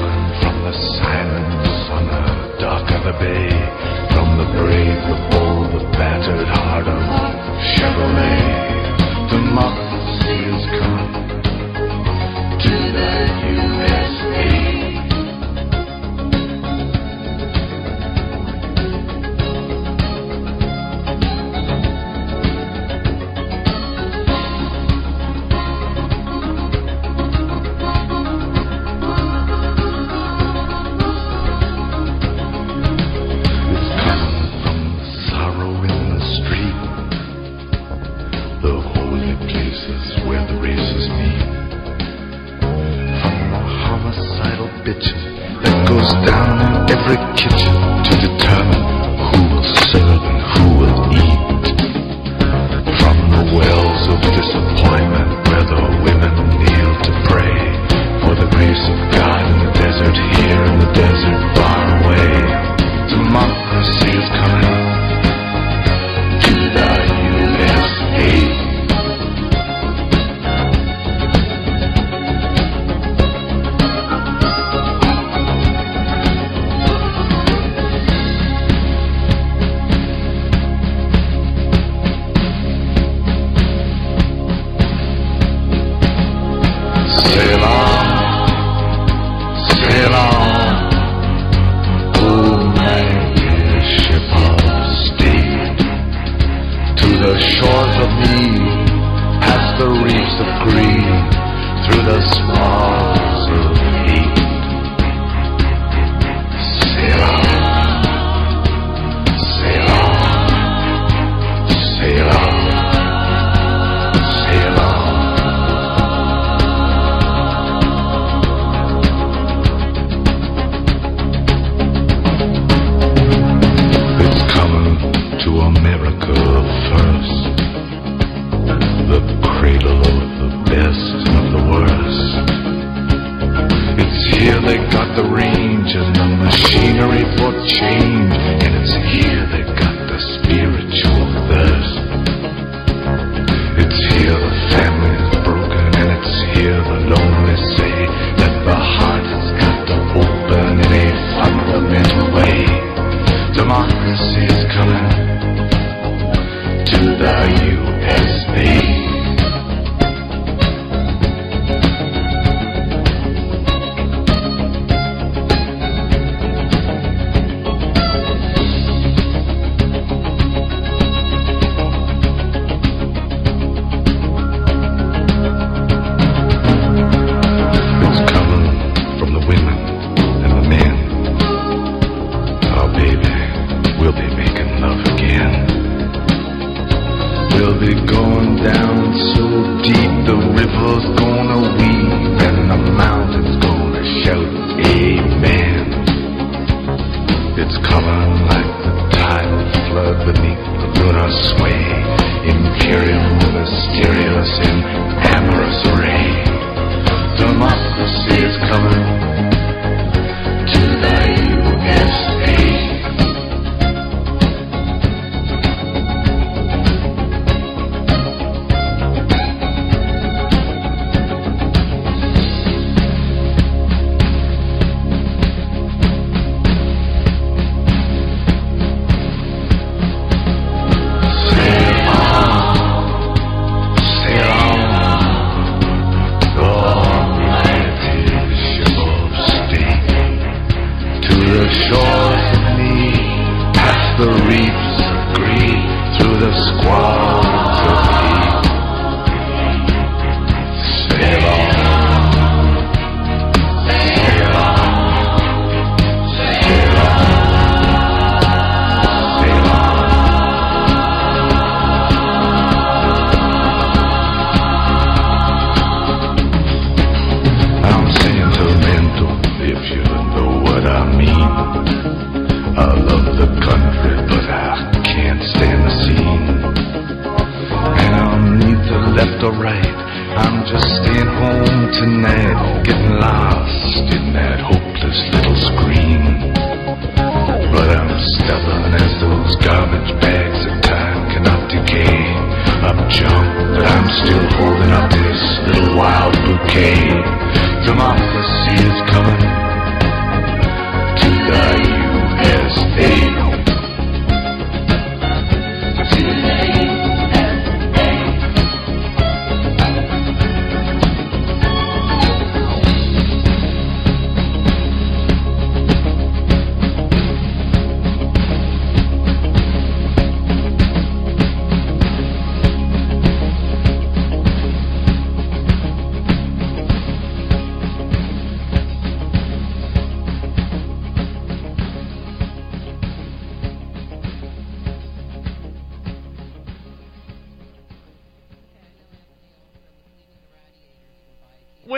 Bay, from the brave, the bold, the the battered heart of Chevrolet. Democracy is coming to the U S A.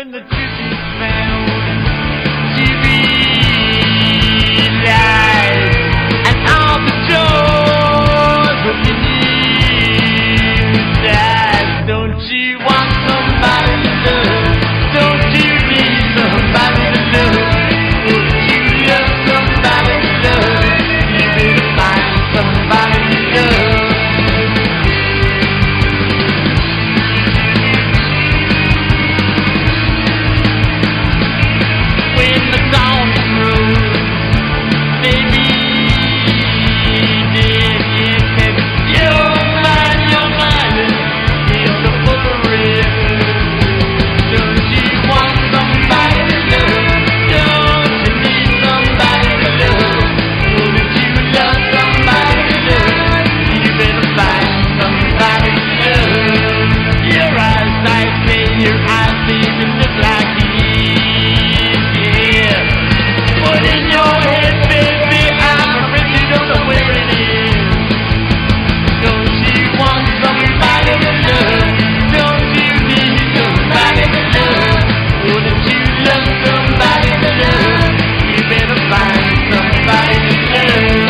when the truth is found to be lies, and all the joys will be inside. Don't you want somebody to love? Don't you need somebody to love? Won't you love somebody to love? You better find somebody to love. When the dawn grows, baby, dead, yes, baby, you're mine, you're mine, it's a forever. Don't you want somebody to love? Don't you need somebody to love? Wouldn't you love somebody to love? You better find somebody to love. Your eyes, I say, your eyes, baby, look like his, yeah. What in your head, baby? I'm afraid you don't know where it is. Don't you want somebody to love? Don't you need somebody to love? Wouldn't you love somebody to love? You better find somebody to love.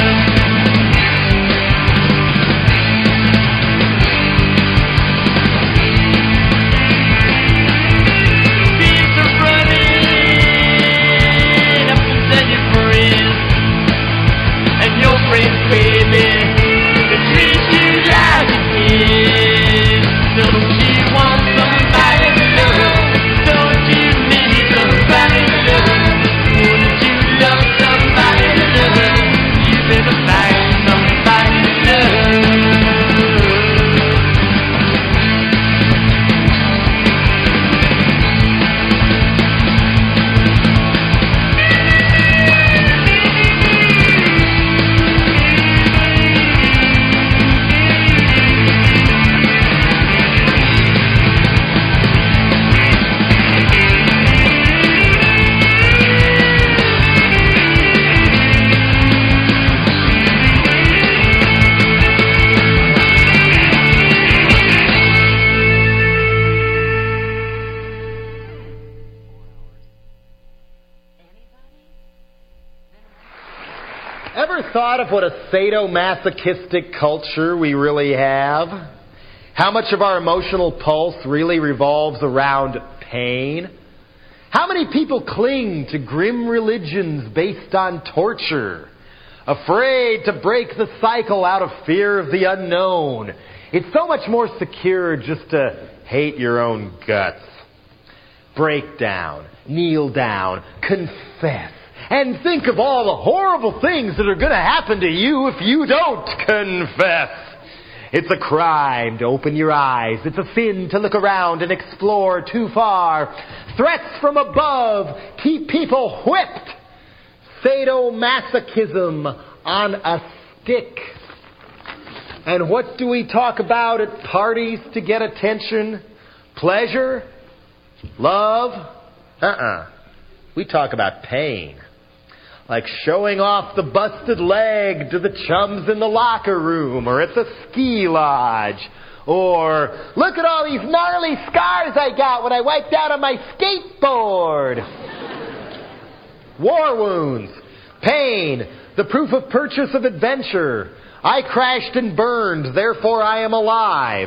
Tears are running up to tell your friends, and your friends, baby, they treat you like a kid. Don't you want somebody to love? Don't you need somebody to love? Wouldn't you love somebody to love? You better find somebody to love. Ever thought of what a sadomasochistic culture we really have? How much of our emotional pulse really revolves around pain? How many people cling to grim religions based on torture, afraid to break the cycle out of fear of the unknown? It's so much more secure just to hate your own guts. Break down, kneel down, confess. And think of all the horrible things that are going to happen to you if you don't confess. It's a crime to open your eyes. It's a sin to look around and explore too far. Threats from above keep people whipped. Sadomasochism on a stick. And what do we talk about at parties to get attention? Pleasure? Love? Uh-uh. We talk about pain. Like showing off the busted leg to the chums in the locker room or at the ski lodge. Or, look at all these gnarly scars I got when I wiped out on my skateboard. War wounds, pain, the proof of purchase of adventure. I crashed and burned, therefore I am alive.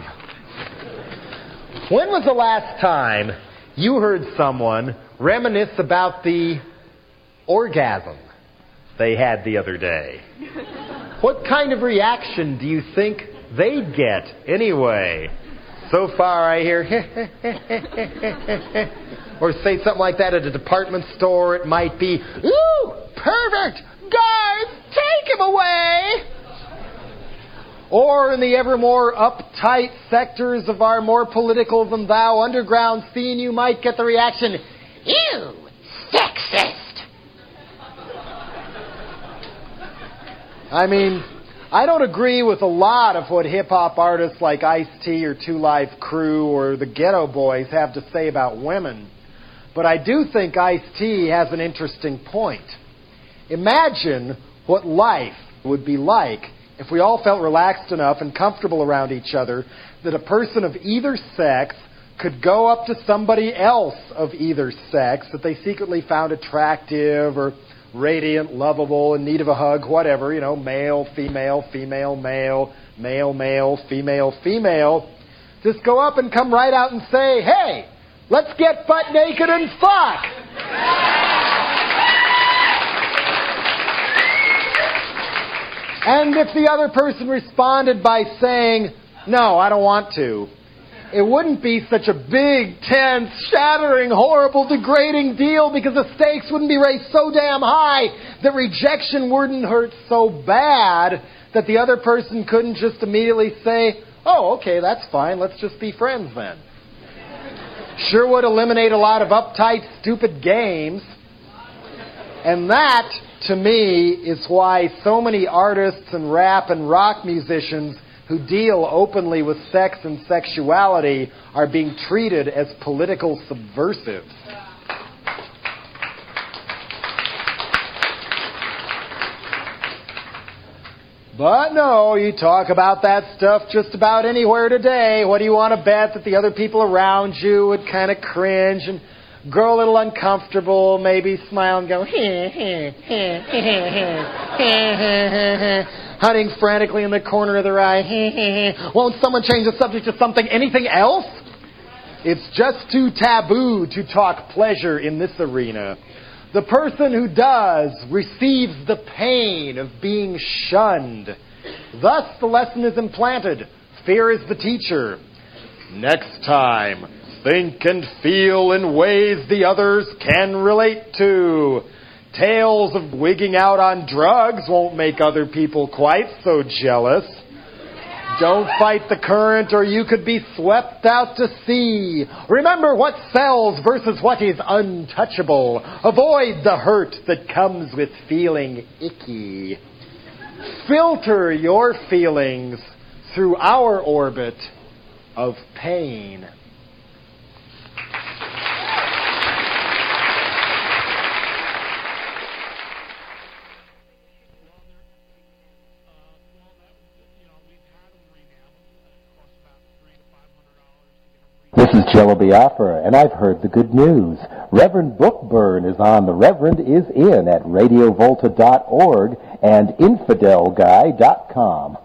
When was the last time you heard someone reminisce about the orgasm they had the other day? What kind of reaction do you think they'd get anyway? So far I hear or say something like that at a department store. It might be, ooh, pervert, guys, take him away. Or in the ever more uptight sectors of our more political than thou underground scene, you might get the reaction, ew, sexist. I mean, I don't agree with a lot of what hip-hop artists like Ice-T or Two Live Crew or the Ghetto Boys have to say about women. But I do think Ice-T has an interesting point. Imagine what life would be like if we all felt relaxed enough and comfortable around each other that a person of either sex could go up to somebody else of either sex that they secretly found attractive or radiant, lovable, in need of a hug, whatever, you know, male, female, female, male, male, male, female, female. Just go up and come right out and say, hey, let's get butt naked and fuck. And if the other person responded by saying, no, I don't want to, it wouldn't be such a big, tense, shattering, horrible, degrading deal because the stakes wouldn't be raised so damn high that rejection wouldn't hurt so bad that the other person couldn't just immediately say, oh, okay, that's fine, let's just be friends then. Sure would eliminate a lot of uptight, stupid games. And that, to me, is why so many artists and rap and rock musicians who deal openly with sex and sexuality are being treated as political subversives. But no, you talk about that stuff just about anywhere today. What do you want to bet that the other people around you would kind of cringe and grow a little uncomfortable, maybe smile and go, heh, heh, heh, heh, heh, heh, heh, hunting frantically in the corner of their eye, heh, heh, heh. Won't someone change the subject to something, anything else? It's just too taboo to talk pleasure in this arena. The person who does receives the pain of being shunned. Thus, the lesson is implanted. Fear is the teacher. Next time, think and feel in ways the others can relate to. Tales of wigging out on drugs won't make other people quite so jealous. Don't fight the current or you could be swept out to sea. Remember what sells versus what is untouchable. Avoid the hurt that comes with feeling icky. Filter your feelings through our orbit of pain. This is Jello Biafra, and I've heard the good news. Reverend Bookburn is on The Reverend Is In at radio volta dot org and infidel guy dot com.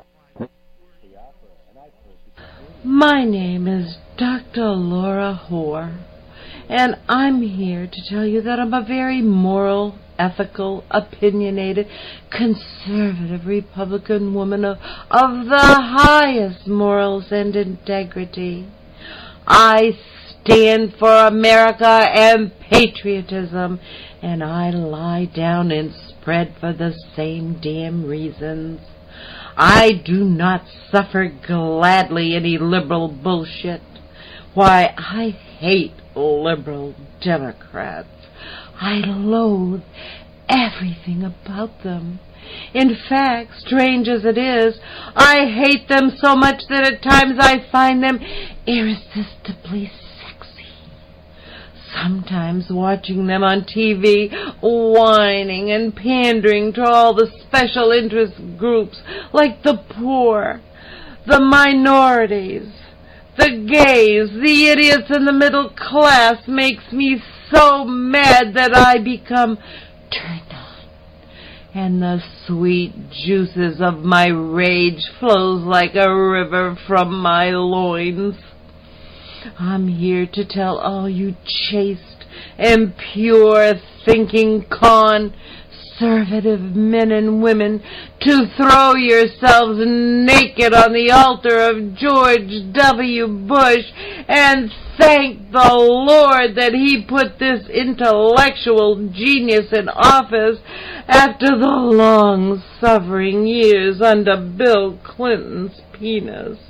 My name is Doctor Laura Hoare, and I'm here to tell you that I'm a very moral, ethical, opinionated, conservative Republican woman of, of the highest morals and integrity. I stand for America and patriotism, and I lie down and spread for the same damn reasons. I do not suffer gladly any liberal bullshit. Why, I hate liberal Democrats. I loathe everything about them. In fact, strange as it is, I hate them so much that at times I find them irresistibly sexy. Sometimes watching them on T V, whining and pandering to all the special interest groups like the poor, the minorities, the gays, the idiots, and the middle class makes me so mad that I become turned on. And the sweet juices of my rage flows like a river from my loins. I'm here to tell all you chaste and pure thinking conservative men and women to throw yourselves naked on the altar of George W. Bush and thank the Lord that he put this intellectual genius in office after the long-suffering years under Bill Clinton's penis.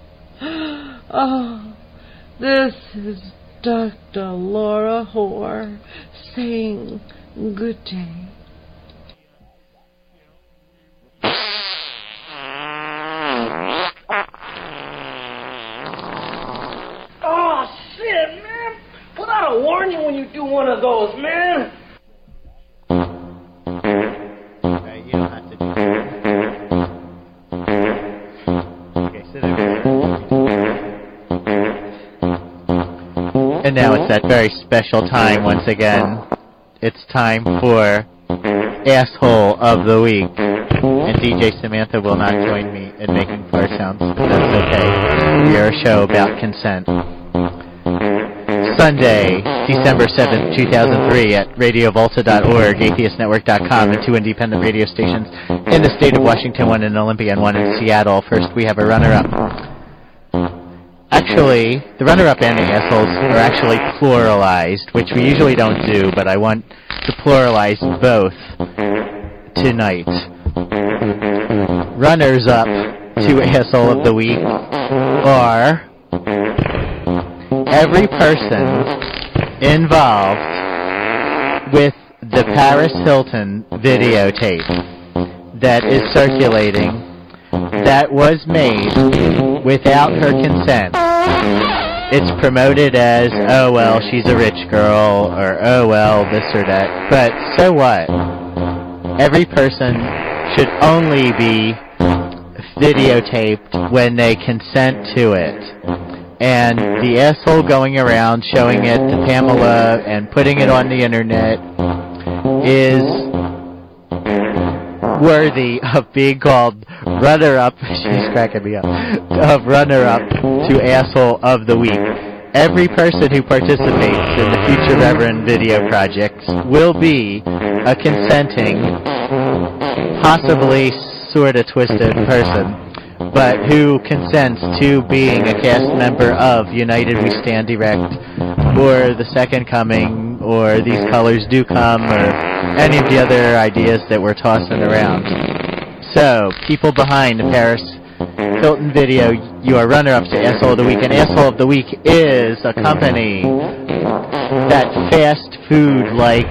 Oh, this is Doctor Laura Hoare saying good day. Oh, shit, man. Put out a warning when you do one of those, man. Okay, you don't have to do that. Okay, sit there. And now it's that very special time once again. It's time for Asshole of the Week. And D J Samantha will not join me in making fart sounds, but that's okay. We are a show about consent. Sunday, December seventh, two thousand three at radio volta dot org, atheist network dot com, and two independent radio stations in the state of Washington, one in Olympia and one in Seattle. First, we have a runner-up. Actually, the runner-up and the assholes are actually pluralized, which we usually don't do, but I want to pluralize both tonight. Runners-up to Asshole of the Week are every person involved with the Paris Hilton videotape that is circulating that was made without her consent. It's promoted as, oh well, she's a rich girl, or oh well, this or that. But so what? Every person should only be videotaped when they consent to it. And the asshole going around showing it to Pamela and putting it on the internet is worthy of being called runner-up, she's cracking me up, of runner-up to Asshole of the Week. Every person who participates in the Future Reverend video projects will be a consenting, possibly sort of twisted person, but who consents to being a cast member of United We Stand Erect, or The Second Coming, or These Colors Do Come, or any of the other ideas that we're tossing around. So, people behind the Paris Hilton video, you are runner-up to Asshole of the Week, and Asshole of the Week is a company that fast food-like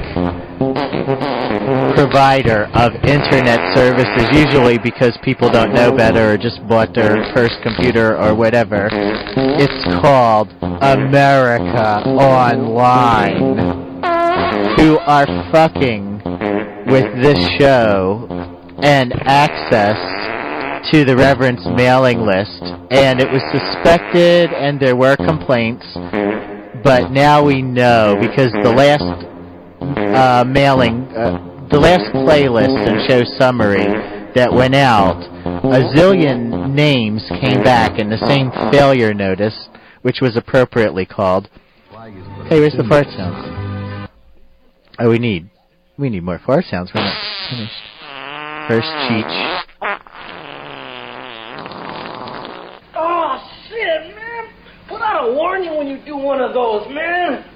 provider of internet services, usually because people don't know better or just bought their first computer or whatever. It's called America Online, who are fucking with this show and access to the Reverend's mailing list. And it was suspected and there were complaints, but now we know because the last uh, mailing, uh, the last playlist and show summary that went out, a zillion names came back in the same failure notice, which was appropriately called. Hey, where's the fart sounds? Oh, we need, we need more fart sounds. We're not finished. First, Cheech. Oh, shit, man. Put out a warning when you do one of those, man.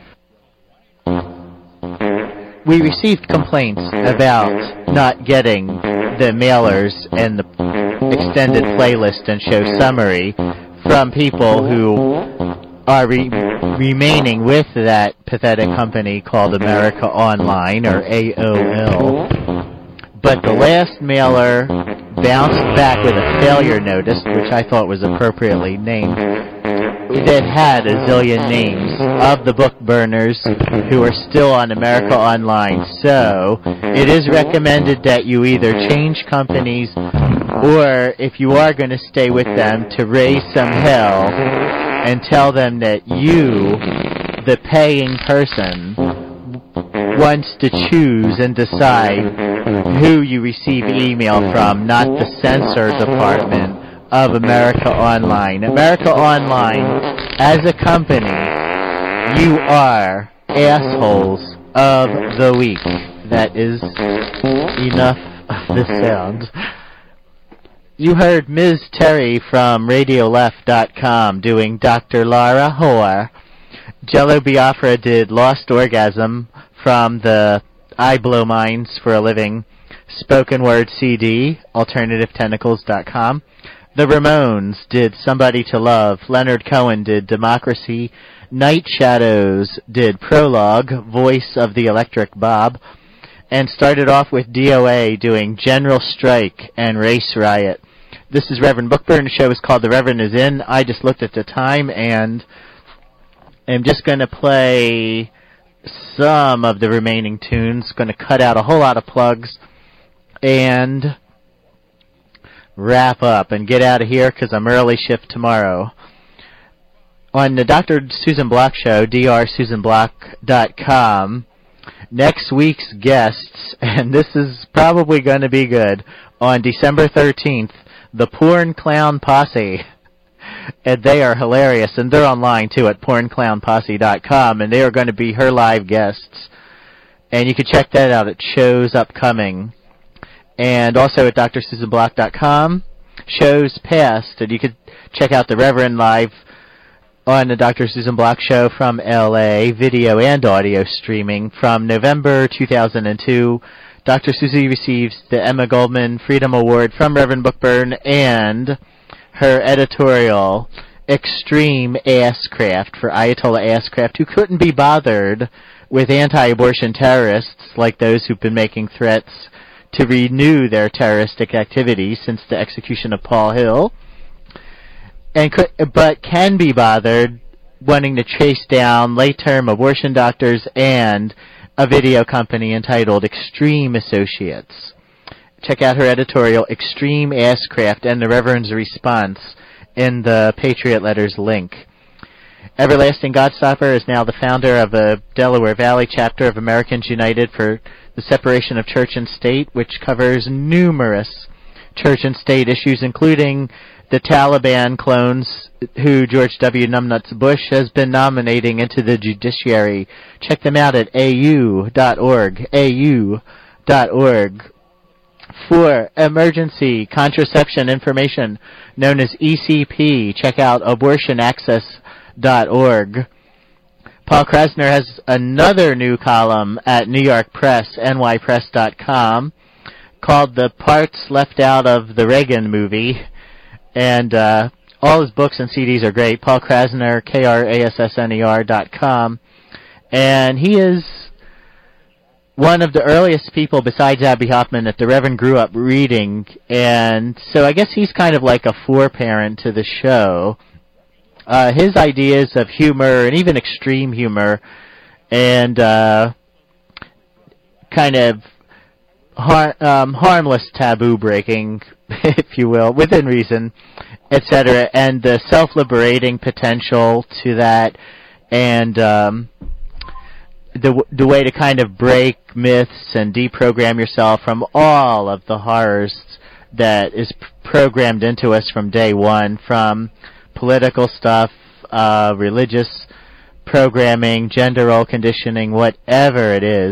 We received complaints about not getting the mailers and the extended playlist and show summary from people who are re- remaining with that pathetic company called America Online, or A O L. But the last mailer bounced back with a failure notice, which I thought was appropriately named, that had a zillion names of the book burners who are still on America Online. So it is recommended that you either change companies or, if you are going to stay with them, to raise some hell and tell them that you, the paying person, wants to choose and decide who you receive email from, not the censor department of America Online. America Online, as a company, you are assholes of the week. That is enough of the sound. You heard Miz Terry from radio left dot com doing Doctor Laura Hoare. Jello Biafra did Lost Orgasm from the I Blow Minds for a Living spoken word C D, alternative tentacles dot com. The Ramones did Somebody to Love. Leonard Cohen did Democracy. Night Shadows did Prologue, Voice of the Electric Bob. And started off with D O A doing General Strike and Race Riot. This is Reverend Bookburn. The show is called The Reverend Is In. I just looked at the time and am just going to play some of the remaining tunes. Going to cut out a whole lot of plugs and wrap up and get out of here because I'm early shift tomorrow. on the Doctor Susan Block Show, d r susan block dot com, next week's guests, and this is probably going to be good, on December thirteenth, the Porn Clown Posse. And they are hilarious, and they're online, too, at porn clown posse dot com, and they are going to be her live guests. And you can check that out at shows upcoming. And also at d r susan block dot com, shows past, and you could check out the Reverend live on the Doctor Susan Block Show from L A, video and audio streaming from November two thousand two. Doctor Susie receives the Emma Goldman Freedom Award from Reverend Bookburn and her editorial, Extreme Asscraft, for Ayatollah Asscraft, who couldn't be bothered with anti-abortion terrorists like those who've been making threats to renew their terroristic activities since the execution of Paul Hill, and could, but can be bothered wanting to chase down late-term abortion doctors and a video company entitled Extreme Associates. Check out her editorial, Extreme Asscraft, and the Reverend's response in the Patriot Letters link. Everlasting Godstopper is now the founder of a Delaware Valley chapter of Americans United for the Separation of Church and State, which covers numerous church and state issues, including the Taliban clones who George W. Numbnuts Bush has been nominating into the judiciary. Check them out at a u dot org, a u dot org. For emergency contraception information known as E C P, check out abortion access dot org. Paul Krasner has another new column at New York Press, N Y press dot com, called The Parts Left Out of the Reagan Movie. And uh, all his books and C Ds are great. Paul Krasner, K R A S S N E R dot com. And he is one of the earliest people besides Abby Hoffman that the Reverend grew up reading, and so I guess he's kind of like a foreparent to the show. Uh, his ideas of humor, and even extreme humor, and uh, kind of har- um, harmless taboo breaking, if you will, within reason, et cetera, and the self-liberating potential to that, and um, the the way to kind of break myths and deprogram yourself from all of the horrors that is p- programmed into us from day one, from political stuff, uh, religious programming, gender role conditioning, whatever it is.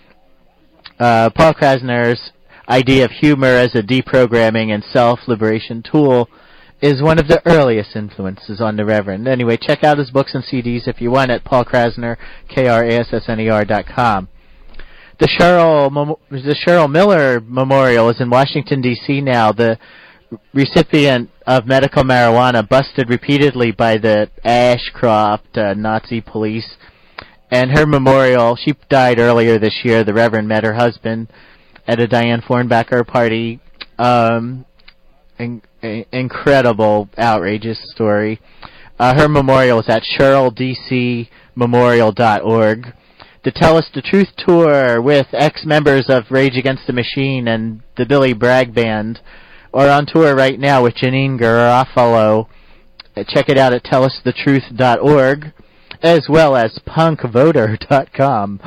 Uh, Paul Krasner's idea of humor as a deprogramming and self-liberation tool is one of the earliest influences on the Reverend. Anyway, check out his books and C Ds if you want at Paul Krasner, K R A S S N E R dot com. The Cheryl, Mem- the Cheryl Miller Memorial is in Washington, D C now. The recipient of medical marijuana busted repeatedly by the Ashcroft uh, Nazi police. And her memorial, she died earlier this year. The Reverend met her husband at a Diane Fornbacher party. Um... In, a, incredible, outrageous story. Uh, her memorial is at cheryl d c memorial dot org. The Tell Us the Truth tour with ex-members of Rage Against the Machine and the Billy Bragg Band are on tour right now with Janine Garofalo. Uh, check it out at tell us the truth dot org, as well as punk voter dot com.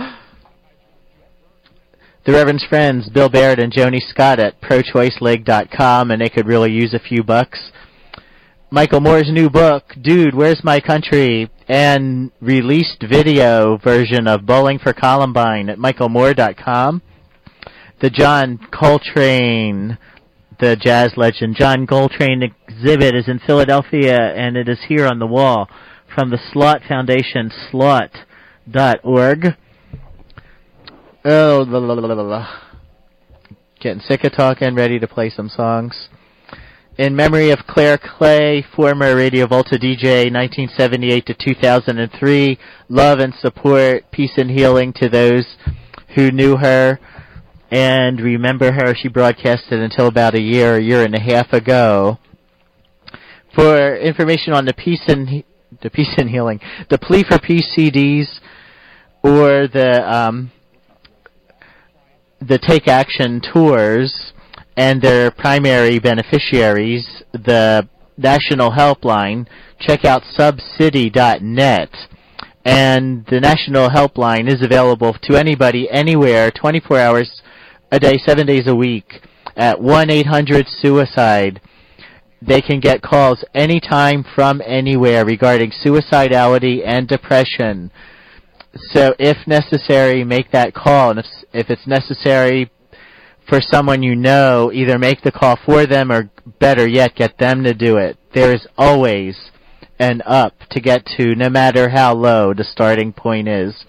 The Reverend's friends, Bill Baird and Joni Scott at pro choice leg dot com, and they could really use a few bucks. Michael Moore's new book, Dude, Where's My Country? And released video version of Bowling for Columbine at michael moore dot com. The John Coltrane, the jazz legend, John Coltrane exhibit is in Philadelphia, and it is here on the wall from the Slot Foundation, slot dot org. Oh, blah, blah, blah, blah, blah. Getting sick of talking, ready to play some songs. In memory of Claire Clay, former Radio Volta D J, nineteen seventy-eight to two thousand three. Love and support, peace and healing to those who knew her and remember her. She broadcasted until about a year, a year and a half ago. For information on the peace and he- the peace and healing, the Plea for Peace C Ds, or the um, the Take Action tours and their primary beneficiaries, the national helpline, check out subcity dot net. And the national helpline is available to anybody, anywhere, twenty-four hours a day, seven days a week, at one eight hundred suicide. They can get calls anytime from anywhere regarding suicidality and depression. So if necessary, make that call. And if, if it's necessary for someone you know, either make the call for them or, better yet, get them to do it. There is always an up to get to, no matter how low the starting point is.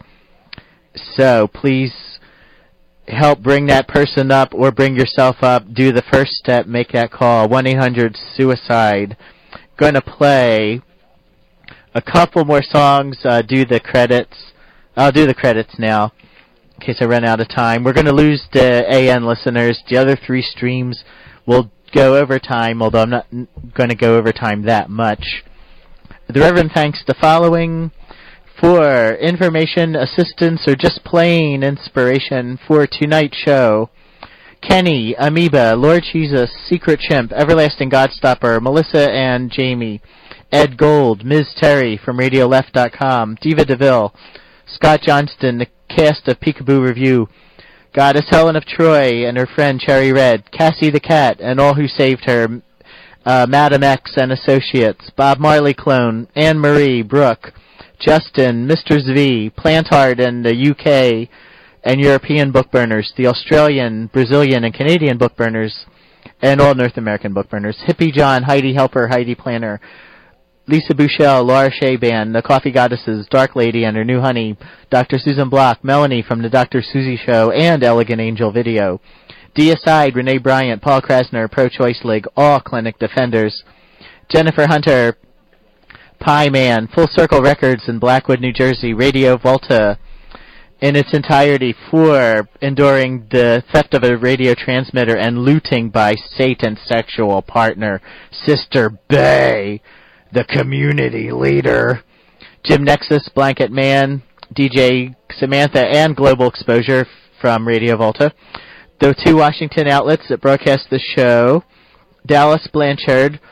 So please help bring that person up or bring yourself up. Do the first step, make that call, one eight hundred suicide. Going to play a couple more songs, uh, do the credits. I'll do the credits now in case I run out of time. We're going to lose the A N listeners. The other three streams will go over time, although I'm not going to go over time that much. The Reverend thanks the following for information, assistance, or just plain inspiration for tonight's show: Kenny, Amoeba, Lord Jesus, Secret Chimp, Everlasting Godstopper, Melissa and Jamie, Ed Gold, Miz Terry from Radio Left dot com, Diva DeVille, Scott Johnston, the cast of Peekaboo Review, Goddess Helen of Troy and her friend Cherry Red, Cassie the Cat and all who saved her, uh, Madam X and Associates, Bob Marley Clone, Anne Marie, Brooke, Justin, Mister Zvi, Plantard and the U K and European book burners, the Australian, Brazilian, and Canadian book burners, and all North American book burners, Hippie John, Heidi Helper, Heidi Planner, Lisa Bouchel, Laura Shea Band, the Coffee Goddesses, Dark Lady and her new honey, Doctor Susan Block, Melanie from the Doctor Susie Show, and Elegant Angel Video, Deicide, Renee Bryant, Paul Krasner, Pro-Choice League, all clinic defenders, Jennifer Hunter, Pie Man, Full Circle Records in Blackwood, New Jersey, Radio Volta in its entirety for enduring the theft of a radio transmitter and looting by Satan's sexual partner, Sister Bay, the community leader, Jim Nexus, Blanket Man, D J Samantha, and Global Exposure from Radio Volta, the two Washington outlets that broadcast the show, Dallas Blanchard,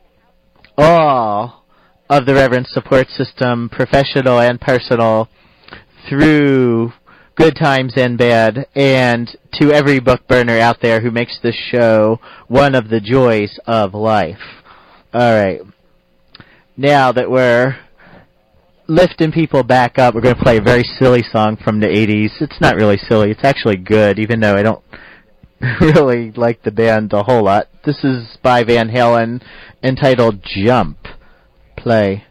all of the Reverend support system, professional and personal, through good times and bad, and to every book burner out there who makes this show one of the joys of life. All right. Now that we're lifting people back up, we're going to play a very silly song from the eighties. It's not really silly. It's actually good, even though I don't really like the band a whole lot. This is by Van Halen, entitled Jump. Play.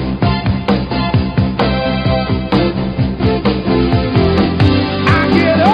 I get up.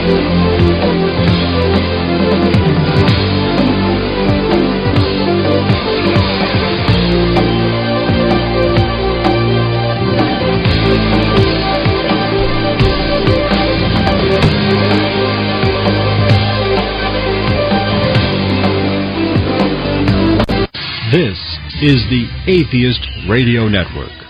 This is the Atheist Radio Network.